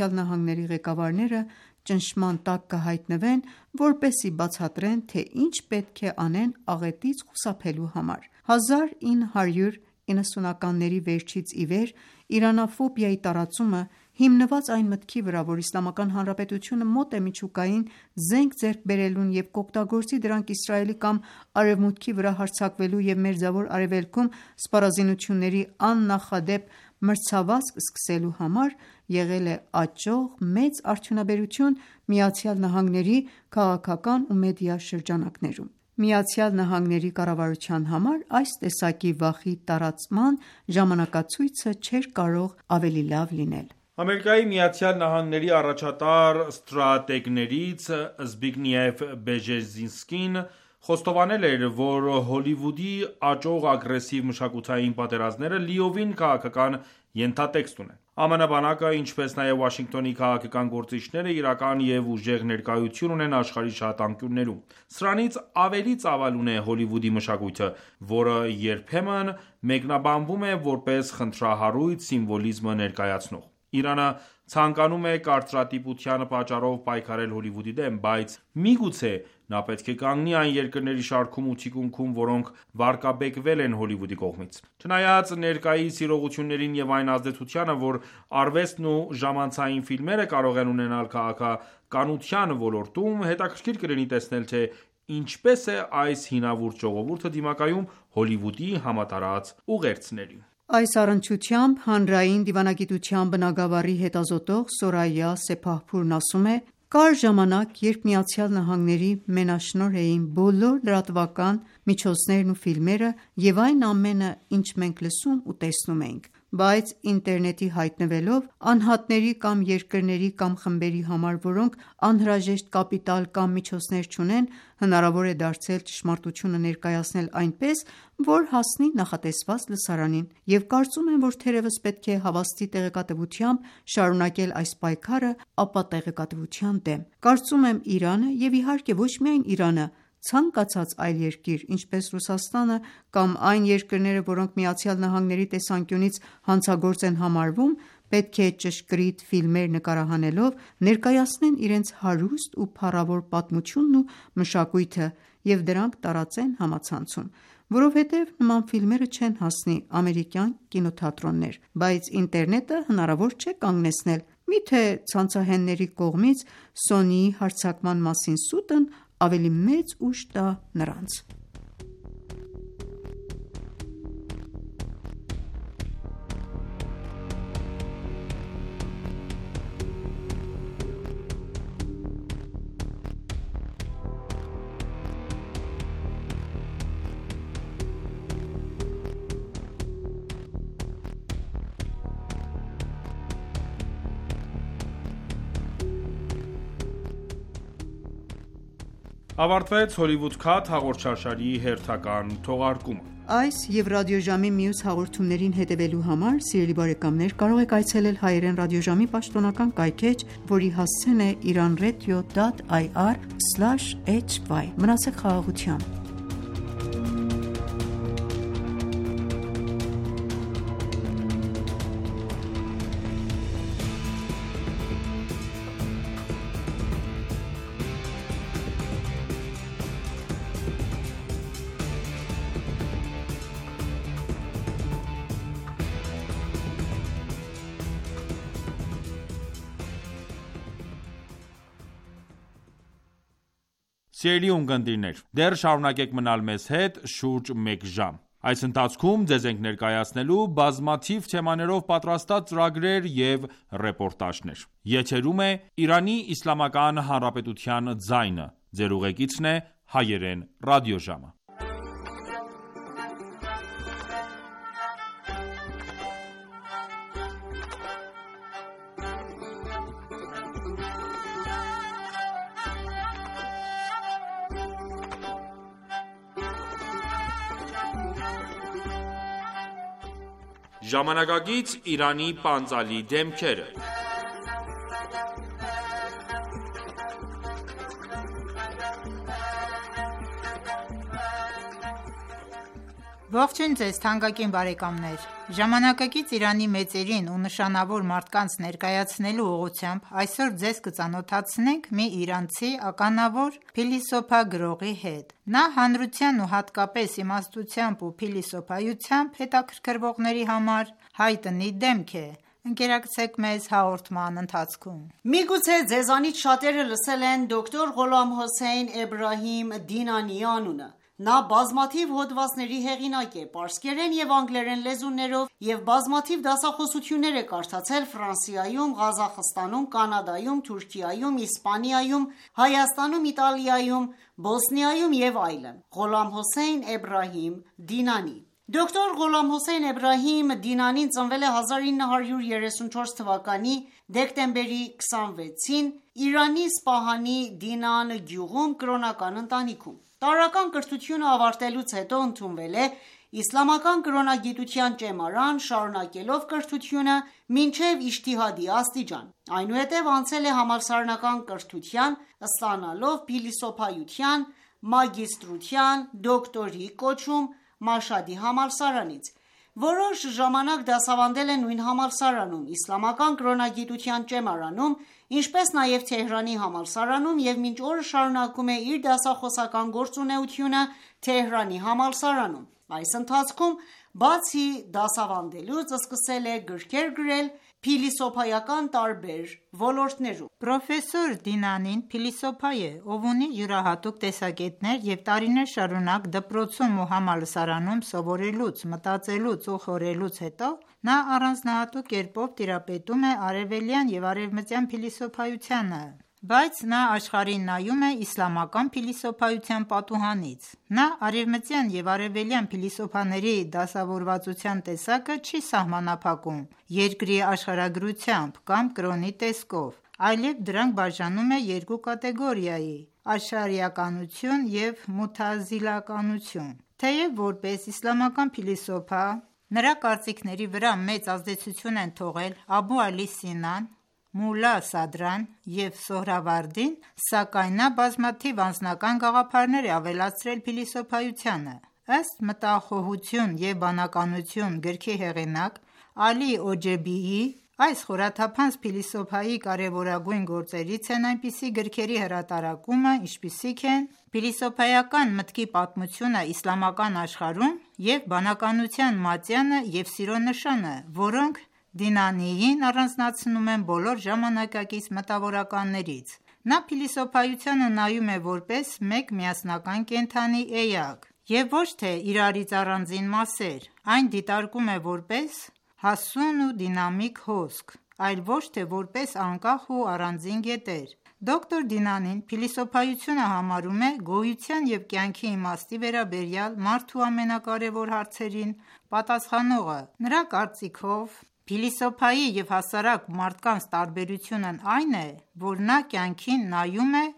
ԱՄՆ ղեկավարները ճնշման տակ կհայտնվեն, որպեսզի բացատրեն, թե ինչ պետք է անեն աղետից խուսափելու համար։ հազար ինը հարյուր իննսունականների վերջից ի վեր իրանաֆոբիայի տարածումը, հիմնված այն մտքի վրա, որ Իսլամական Հանրապետությունը մոտ է միջուկային զենք ձեռք բերելուն և կօգտագործի դրանք Իսրայելի կամ Արևմուտքի վրա հարձակվելու և Մերձավոր Արևելքում սպառազինությունների աննախադեպ մրցավազք սկսելու համար, եղել է աճող մեծ արդյունաբերություն ԱՄՆ-ի քաղաքական ու մեդիա շրջանակներում։ ԱՄՆ կառավարության համար այս տեսակի վախի տարածման ժամանակացույցը չէր կարող ավելի լավ լինել։ Ամերիկայի Միացյալ Նահանգների առաջատար ստրատեգներից Զբիգնև Բժեզինսկին խոստովանել էր, որ Հոլիվուդի աճող ագրեսիվ մշակութային պատերազմները լիովին քաղաքական ենթատեքստ ունեն։ ԱՄՆ բանակը, ինչպես նաև Վաշինգտոնի քաղաքական գործիչները իրական և ուժեղ ներկայություն ունեն աշխարհի շատ անկյուններում։ Սրանից ավելի ծավալուն է Հոլիվուդի մշակույթը, որը երբեմն մեկնաբանվում է որպես խնդրահարույց սիմվոլիզմ ներկայացնող։ Իրանը ցանկանում է կարծրատիպության պատճառով պայքարել Հոլիվուդի դեմ, բայց միգուցե նա պետք է կանգնի այն երկրների շարքում ու թիկունքում, որոնք վարկաբեկվել են Հոլիվուդի կողմից։ Չնայած ներկայիս իրողություններին և այն ազդեցությանը, որ արվեստն ու ժամանցային ֆիլմերը կարող են ունենալ քաղաքականության ոլորտում, հետաքրքիր կլինի տեսնել, թե ինչպես է այս հինավուրց ժողովուրդը դիմակայում Հոլիվուդի համատարած ուղերձներին։ Այս առնչությամբ հանրային դիվանագիտության բնագավառի հետազոտող Սորայա Սեփահփուրն ասում է. «Կար ժամանակ, երբ ԱՄՆ-ի մենաշնորհ էին բոլոր լրատվական միջոցներն ու ֆիլմերը և այն ամենը, ինչ մենք լսում ու տեսնում էինք, բայց ինտերնետի հայտնվելով, անհատների կամ երկրների կամ խմբերի համար, որոնք անհրաժեշտ կապիտալ կամ միջոցներ չունեն, հնարավոր է դարձել ճշմարտությունը ներկայացնել այնպես, որ հասնի նախատեսված լսարանին, և կարծում եմ, որ թերևս պետք է հավաստի տեղեկատվությամբ շարունակել այս պայքարը ապատեղեկատվության դեմ։ Կարծում եմ Իրանը, և իհարկե ոչ միայն Իրանը, ցանկացած այլ երկիր, ինչպես Ռուսաստանը կամ այն երկրները, որոնք ԱՄՆ-ի տեսանկյունից հանցագործ են համարվում, պետք է ճշգրիտ ֆիլմեր նկարահանելով ներկայացնեն իրենց հարուստ ու փառավոր պատմությունն ու մշակույթը և դրանք տարածեն համացանցում, որովհետև նման ֆիլմերը չեն հասնի ամերիկյան կինոթատրոններ, բայց ինտերնետը հնարավոր չէ կանգնեցնել, միթե ցանցահենների կողմից Սոնիի հարձակման մասին սուտն ավելի մեծ ուժ տա նրանց»։ Ավարտվեց Hollywood Cut հաղորդաշարի հերթական թողարկումը։ Այս և ռադիոժամի մյուս հաղորդումներին հետևելու համար, սիրելի բարեկամներ, կարող եք այցելել հայերեն ռադիոժամի պաշտոնական կայքէջ, որի հասցեն է իրանradio dot i r slash h y։ Մնացեք խաղաղությամբ։ Սիրելի ունկնդիրներ, դեռ շարունակեք մնալ մեզ հետ շուրջ մեկ ժամ։ Այս ընթացքում ձեզ ենք ներկայացնելու բազմաթիվ թեմաներով պատրաստած ծրագրեր և ռեպորտաժներ։ Եթերում է Իրանի Իսլամական Հանրապետության ձայնը։ Ձեր ուղեկիցն է հայերեն ռադիոժամը։ Ժամանակակից Իրանի պանծալի դեմքերը։ Ողջույն ձեզ թանկագին բարեկամներ։ Ժամանակակից Իրանի մեծերին ու նշանավոր մարդկանց ներկայացնելու ուղղությամբ այսօր ձեզ կծանոթացնենք մի իրանցի ականավոր փիլիսոփա գրողի հետ։ Նա հանրության ու հատկապես իմաստությամբ ու փիլիսոփայությամբ հետաքրքրվողների համար հայտնի դեմք է։ Ընկերակցեք մեզ հաղորդման ընթացքում։ Միգուցե ձեզանից շատերը լսել են դոկտոր Ղոլամ Հոսեյն Էբրահիմ Դինանիի անունը։ Նա բազմաթիվ հոդվածների հեղինակ է պարսկերեն և անգլերեն լեզուներով և բազմաթիվ դասախոսություններ է կարդացել Ֆրանսիայում, Ղազախստանում, Կանադայում, Թուրքիայում, Իսպանիայում, Հայաստանում, Իտալիայում, Բոսնիայում և այլն։ Ղոլամ Հոսեյն Էբրահիմ Դինանի Դոկտոր Ղոլամ Հոսեյն Էբրահիմ Դինանին ծնվել է հազար ինը հարյուր երեսունչորս թվականի դեկտեմբերի քսանվեցին Իրանի Սպահանի Դինան գյուղում կրոնական ընտանիքում։ Տարրական կրթությունը ավարտելուց հետո ընդունվել է իսլամական կրոնագիտության ճեմարան, շարունակելով կրթությունը մինչև իջթիհադի աստիճան։ Այնուհետև անցել է համալսարանական կրթության, ստանալով փիլիսոփայության մագիստրության դոկտորի կոչում Մաշհադի համալսարանից։ Որոշ ժամանակ դասավանդել է նույն համալսարանում, իսլամական կրոնագիտության ճեմարանում, ինչպես նաև Թեհրանի համալսարանում և մինչ օրս շարունակում է իր դասախոսական գործունեությունը Թեհրանի համալսարանում։ Այս ընթացքում, բացի դասավանդելուց, սկսել է գրքեր գրել փիլիսոփայական տարբեր ոլորտներում։ Պրոֆեսոր Դինանին փիլիսոփա է, ով ունի յուրահատուկ տեսակետներ և տարիներ շարունակ դպրոցում ու համալսարանում սովորելուց, մտածելուց ու խորելուց հետո նա առանձնահատուկ կերպով տիրապետում է արևելյան և արևմտյան փիլիսոփայությանը, բայց նա աշխարհին նայում է իսլամական փիլիսոփայության պատուհանից։ Նա արևմտյան և արևելյան փիլիսոփաների դասավորվածության տեսակը չի սահմանափակում երկրի աշխարհագրությամբ կամ կրոնի տեսքով, այլև դրանք բաժանում է երկու կատեգորիայի՝ աշարիականություն և մութազիլականություն։ Թեև որպես իսլամական փիլիսոփա նրա կարծիքների վրա մեծ ազդեցություն են թողել Աբու Ալի Սինան, Մուլլա Սադրան և Սոհրավարդին, սակայն նա բազմաթիվ անձնական գաղափարներ է ավելացրել փիլիսոփայությանը։ Ըստ «Մտախոհություն և բանականություն» գրքի հեղինակ Ալի Օջեբիի, այս խորաթափանց փիլիսոփայի կարևորագույն գործերից են այնպիսի գրքերի հրատարակումը, ինչպիսիք են «Փիլիսոփայական մտքի պատմությունը իսլամական աշխարհում» և «Բանականության մատյանը և սիրո նշանը», որոնք Դինանիին առանձնացնում են բոլոր ժամանակակից մտավորականներից։ Նա փիլիսոփայությանը նայում է որպես մեկ միասնական կենդանի էակ և ոչ թե իրարից առանձին մասեր, այն դիտարկում է որպես հասուն ու դինամիկ հոսք, այլ ոչ թե որպես անկախ ու առանձին գետեր։ Դոկտոր Դինանին փիլիսոփայությունը համարում է գոյության և կյանքի իմաստի վերաբերյալ մարդու ամենակարևոր հարցերին պատասխանողը։ Նրա կարծիքով, փիլիսոփայի և հասարակ մարդկանց տարբերությունն այն է, որ նա կյանքին նայում է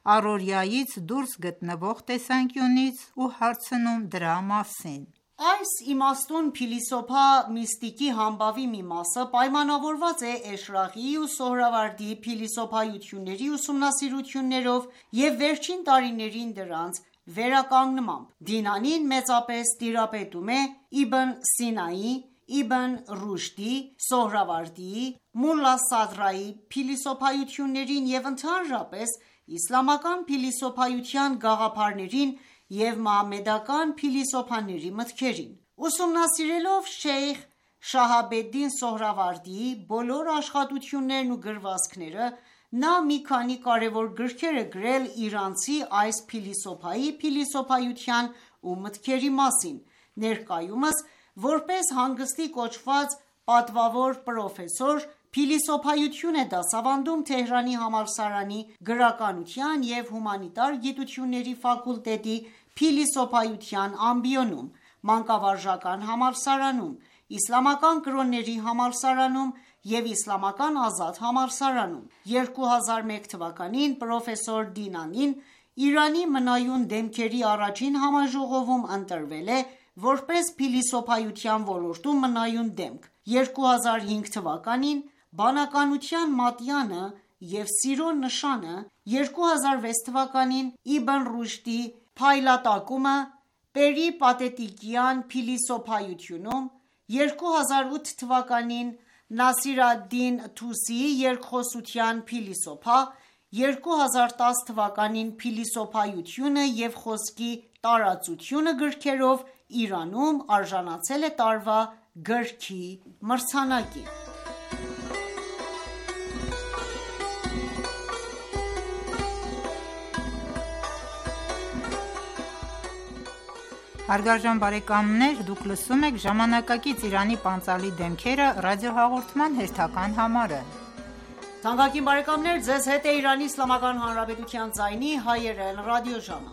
առօրյայից դուրս գտնվող տեսանկյունից ու հարցնում դրա մասին։ Այս իմաստուն փիլիսոփա միստիկի համբավի մի մասը պայմանավորված է Էշրախիի ու Սոհրավարդիի փիլիսոփայությունների ուսումնասիրություններով և վերջին տարիներին դրանց վերականգնմամբ։ Դինանին մեծապես տիրապետում է Իբն Սինայի, Իբն Ռուշդի, Սոհրավարդիի, Մուլլա Սադրայի փիլիսոփայություններին և ընդհանրապես իսլամական փիլիսոփայության գաղափարներին և մահմեդական փիլիսոփաների մտքերին։ Ուսումնասիրելով Շեյխ Շահաբեդդին Սոհրավարդիի բոլոր աշխատություններն ու գրվածքները, նա մի քանի կարևոր գրքեր է գրել իրանցի այս փիլիսոփայի փիլիսոփայության ու մտքերի մասին։ Ներկայումս որպես հանգստի կոչված պատվավոր պրոֆեսոր, փիլիսոփայություն է դասավանդում Թեհրանի համալսարանի գրականության և հումանիտար գիտությունների ֆակուլտետի փիլիսոփայության ամբիոնում, Մանկավարժական համալսարանում, Իսլամական կրոնների համալսարանում և Իսլամական ազատ համալսարանում։ երկու հազար ու մեկ թվականին պրոֆեսոր Դինանին Իրանի մնայուն դեմքերի առաջին համաժողովում ընտրվել է որպես փիլիսոփայության ոլորտում մնայուն դեմք։ երկու հազար ու հինգ թվականին բանականության մատյանը և սիրո նշանը, երկու հազար ու վեց թվականին Իբն Ռուշդի փայլատակումը պերիպատետիկյան փիլիսոփայությունում, երկու հազար ու ութ թվականին Նասիր ալ-Դին Թուսիի երկխոսության փիլիսոփա, երկու հազար ու տաս թվականին Փիլիսոփայությունը և խոսքի տարածությունը գրքերով Իրանում արժանացել է տարվա գրքի մրցանակի։ Հարգարժան բարեկամներ, դուք լսում եք ժամանակակից Իրանի պանծալի դեմքերը ռադիոհաղորդման հերթական համարը։ Թանկագին բարեկամներ, ձեզ հետ է Իրանի Իսլամական Հանրապետության ձայնի հայերեն ռադիոժամը։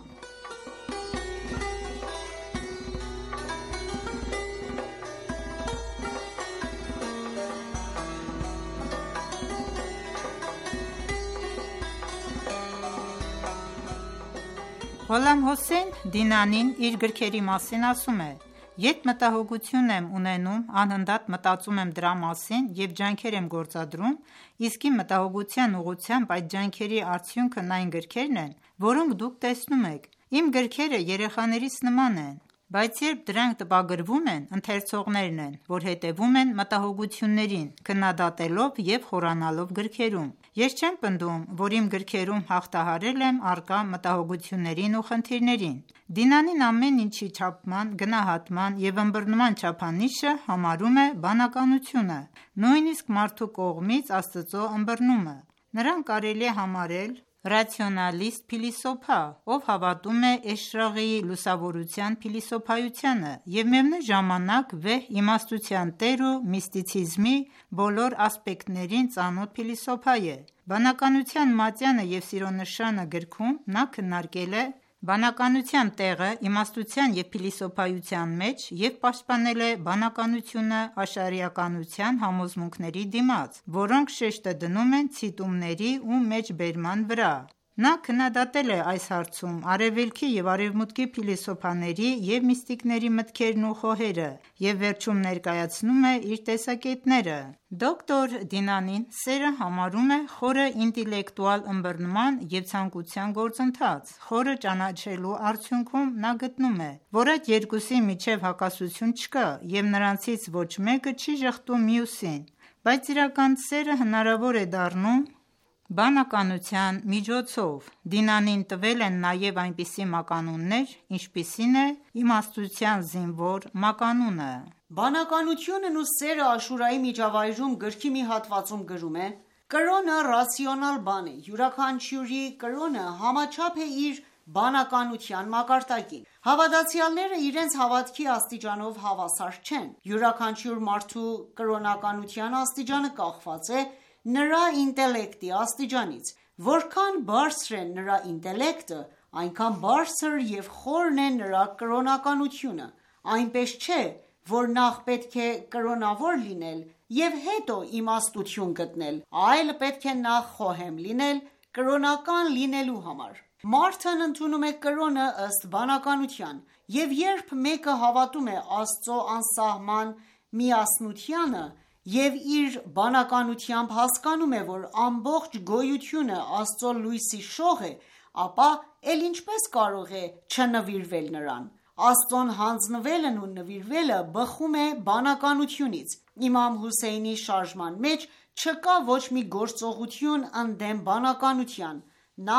Ղոլամ Հոսեյն Դինանին իր գրքերի մասին ասում է. «Երբ մտահոգություն եմ ունենում, անընդհատ մտածում եմ դրա մասին և ջանքեր եմ գործադրում, իսկ իմ մտահոգության ուղղությամբ այդ ջանքերի արդյունքն այն գրքերն են, որոնք դուք տեսնում եք։ Իմ գրքերը երեխաներիս նման են, բայց երբ դրանք տպագրվում են, ընթերցողներն են, որ հետևում են մտահոգություններին, քննադատելով և խորանալով գրքերում։ Ես չեմ պնդում, որ իմ գրքերում հաղթահարել եմ առկա մտահոգություններին ու խնդիրներին։ Դինանին ամեն ինչի չափման, գնահատման և ըմբռնման չափանիշը համարում է բանականությունը, նույնիսկ մարդու կողմից Աստծո ըմբռնումը։ Նրան կարելի է համարել ռացիոնալիստ փիլիսոփա, ով հավատում է Էշրաղիի լուսավորության փիլիսոփայությանը և միևնույն ժամանակ վեհ իմաստության տեր ու միստիցիզմի բոլոր ասպեկտներին ծանոթ փիլիսոփա է։ «Բանականության մատյանը և սիրո նշանը» գրքում նա քննարկել է բանականության տեղը իմաստության և փիլիսոփայության մեջ և պաշտպանել է բանականությունը աշարիականության համոզմունքների դիմաց, որոնք շեշտը դնում են ցիտումների ու մեջբերման վրա։ Նա քննադատել է այս հարցում Արևելքի և Արևմուտքի փիլիսոփաների և միստիկների մտքերն ու խոհերը և վերջում ներկայացնում է իր տեսակետները։ Դոկտոր Դինանին սերը համարում է խորը ինտելեկտուալ ըմբռնման և ցանկության գործընթաց։ Խորը ճանաչելու արդյունքում նա գտնում է, որ այդ երկուսի միջև հակասություն չկա և նրանցից ոչ մեկը չի ժխտում մյուսին, բայց իրական սերը հնարավոր է դառնում բանականության միջոցով։ Դինանին տվել են նաև այնպիսի մականուններ, ինչպիսին է իմաստության զինվոր մականունը։ Բանականությունն ու սերը Աշուրայի միջավայրում գրքի մի հատվածում գրում է. «Կրոնը ռացիոնալ բան է, յուրաքանչյուրի կրոնը համաչափ է իր բանականության մակարդակին։ Հավատացյալները իրենց հավատքի աստիճանով հավասար չեն։ Յուրաքանչյուր մարդու կրոնականության աստիճանը կախված է նրա ինտելեկտի աստիճանից։ Որքան բարձր է նրա ինտելեկտը, այնքան բարձր և խորն է նրա կրոնականությունը։ Այնպես չէ, որ նախ պետք է կրոնավոր լինել և հետո իմաստություն գտնել, այլ պետք է նախ խոհեմ լինել կրոնական լինելու համար։ Մարդն ընդունում է կրոնը ըստ բանականության, և երբ մեկը հավատում է Աստծո անսահման միասնությանը և իր բանականությամբ հասկանում է, որ ամբողջ գոյությունը Աստծո լույսի շող է, ապա էլ ինչպես կարող է չնվիրվել նրան: Աստծուն հանձնվելն ու նվիրվելը բխում է բանականությունից: Իմամ Հոսեյնի շարժման մեջ չկա ոչ մի գործողություն ընդդեմ բանականության: Նա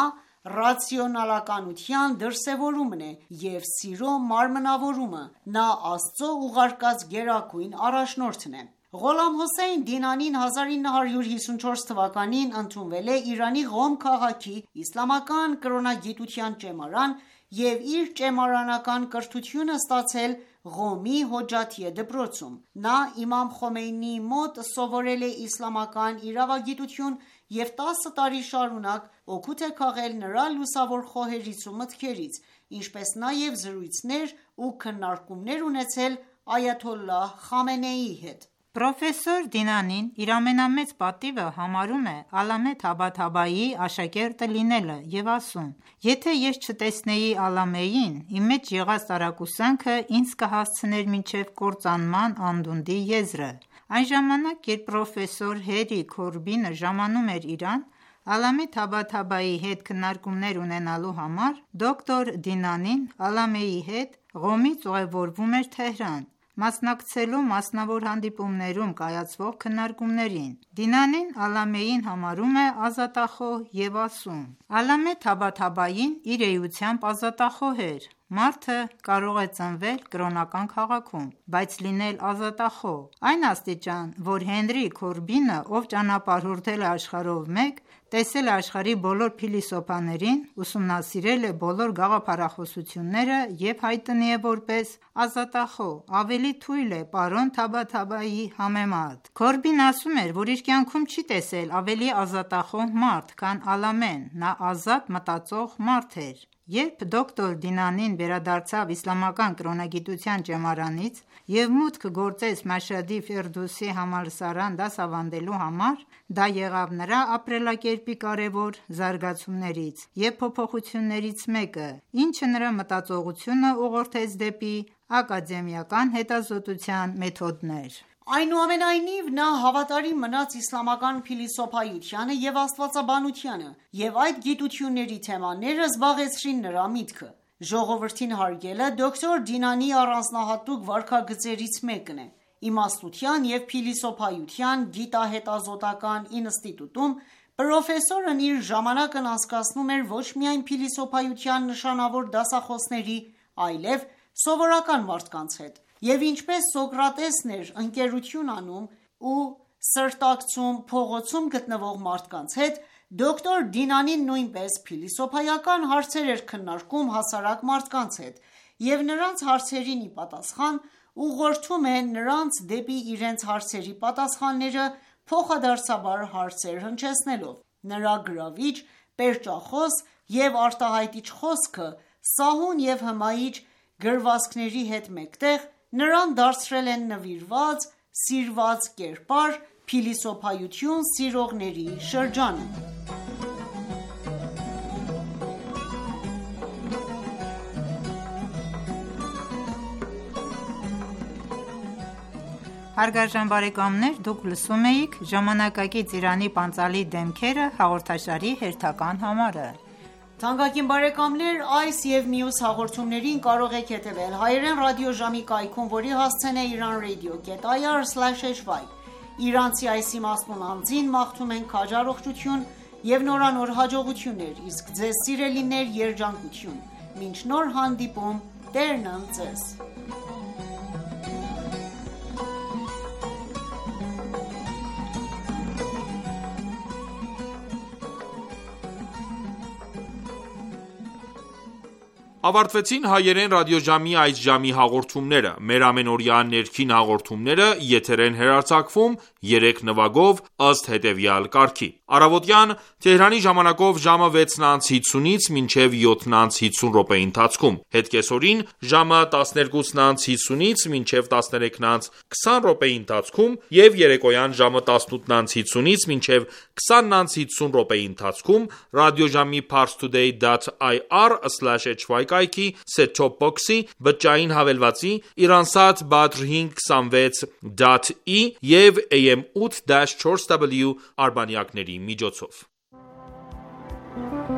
ռացիոնալականության դրսևորումն է և սիրո մարմնավորումը: Նա Աստծո ուղարկած գերագույն առաջնորդն է: Ղոլամ Հոսեյն Դինանին հազար ինը հարյուր հիսունչորս թվականին ընդունվել է Իրանի Ղոմ քաղաքի իսլամական կրոնագիտության ճեմարան և իր ճեմարանական կրթությունը ստացել Ղոմի Հոջաթիե դպրոցում: Նա իմամ Խոմեյնիի մոտ սովորել է իսլամական իրավագիտություն և տասը տարի շարունակ օգուտ է քաղել նրա լուսավոր խոհերից ու մտքերից, ինչպես նաև զրույցներ ու քննարկումներ ունեցել այաթոլլահ Խամենեիի հետ: Պրոֆեսոր Դինանին իր ամենամեծ պատիվը համարում է Ալամե Թաբաթաբայիի աշակերտը լինելը և ասում. «Եթե ես չտեսնեի Ալամեին, իմ մեջ եղած տարակուսանքը ինձ կհասցներ մինչև կործանման անդունդի եզրը»: Այն ժամանակ, երբ պրոֆեսոր Հերի Քորբինը ժամանում էր Իրան Ալամե Թաբաթաբայիի հետ քննարկումներ ունենալու համար, դոկտոր Դինանին Ալամեի հետ Ղոմից ուղևորվում էր Թեհրան, մասնակցելու մասնավոր հանդիպումներում կայացվող քննարկումներին: Դինանին Ալամեին համարում է ազատախոհ և ասում. «Ալամե Թաբաթաբային իր էությամբ ազատախոհ էր: Մարդը կարող է ծնվել կրոնական քաղաքում, բայց լինել ազատախոհ այն աստիճան, որ Հենրի Քորբինը, ով ճանապարհորդել է աշխարհով մեկ, տեսել է աշխարհի բոլոր փիլիսոփաներին, ուսումնասիրել է բոլոր գաղափարախոսությունները և հայտնի է որպես ազատախոհ, ավելի թույլ է պարոն Թաբաթաբայիի համեմատ»: Քորբին ասում էր, որ իր կյանքում չի տեսել ավելի ազատախոհ մարդ, քան Ալամեն: Նա ազատ մտածող մարդ էր: Երբ դոկտոր Դինանին վերադարձավ իսլամական կրոնագիտության ճեմարանից և մուտք գործեց Մաշհադի Ֆիրդուսի համալսարան դասավանդելու համար, դա եղավ նրա ապրելակերպի կարևոր զարգացումներից և փոփոխություններից մեկը, ինչը նրա մտածողությունը ուղղորդեց դեպի ակադեմիական հետազոտության մեթոդներ: Այնուամենայնիվ, նա հավատարիմ մնաց իսլամական փիլիսոփայությանը և աստվածաբանությանը, և այդ գիտությունների թեմաները զբաղեցրին նրա միտքը: Ժողովրդին հարգելը դոկտոր Դինանիի առանձնահատուկ վարքագծերից մեկն է: Իմաստության և փիլիսոփայության գիտահետազոտական ինստիտուտում պրոֆեսորն իր ժամանակն անցկացնում էր ոչ միայն փիլիսոփայության նշանավոր դասախոսների, այլև սովորական մարդկանց հետ: Եվ ինչպես Սոկրատեսն էր ընկերություն անում ու սրտակցում փողոցում գտնվող մարդկանց հետ, դոկտոր Դինանին նույնպես փիլիսոփայական հարցեր էր քննարկում հասարակ մարդկանց հետ և նրանց հարցերին ի պատասխան ուղղորդում է նրանց դեպի իրենց հարցերի պատասխանները փոխադարձաբար հարցեր հնչեցնելով: Նրա գրավիչ, պերճախոս և արտահայտիչ խոսքը սահուն և հմայիչ գրվածքների հետ մեկտեղ, նրան դարձրել են նվիրված, սիրված կերպար փիլիսոփայություն սիրողների շրջանում: Հարգարժան բարեկամներ, դուք լսում էիք «Ժամանակակից Իրանի պանծալի դեմքերը» հաղորդաշարի հերթական համարը: Թանկագին բարեկամներ, այս և մյուս հաղորդումներին կարող եք հետևել հայերեն ռադիոժամի կայքում, որի հասցեն է iranradio dot ir slash hy: Իրանցի այս իմաստուն անձին մաղթում ենք քաջ առողջություն և նորանոր հաջողություններ, իսկ ձեզ սիրելիներ երջանկություն: Մինչ նոր հանդիպում, Տերն ընդ Ձեզ: Ավարտվեցին հայերեն ռադիոժամի այս ժամի հաղորդումները: Մեր ամենօրյա ներքին հաղորդումները եթեր են հեռարձակվում երեք նվագով ըստ հետևյալ կարգի: Առավոտյան Թեհրանի ժամանակով ժամը վեցն անց հիսունից մինչև յոթն անց հիսուն րոպեի ընթացքում, հետ կեսօրին ժամը տասներկուսն անց հիսունից մինչև տասներեքն անց քսան րոպեի ընթացքում և երեկոյան ժամը տասնութն անց հիսունից մինչև քսանն անց հիսուն րոպեի ընթացքում ռադիոժամի parstoday dot i r slash h y կայքի set-top box-ի, բջջային հավելվածի, Iransat Badr հինգ քսանվեց դոտ ի և A M eight dash four W արբանյակների միջոցով: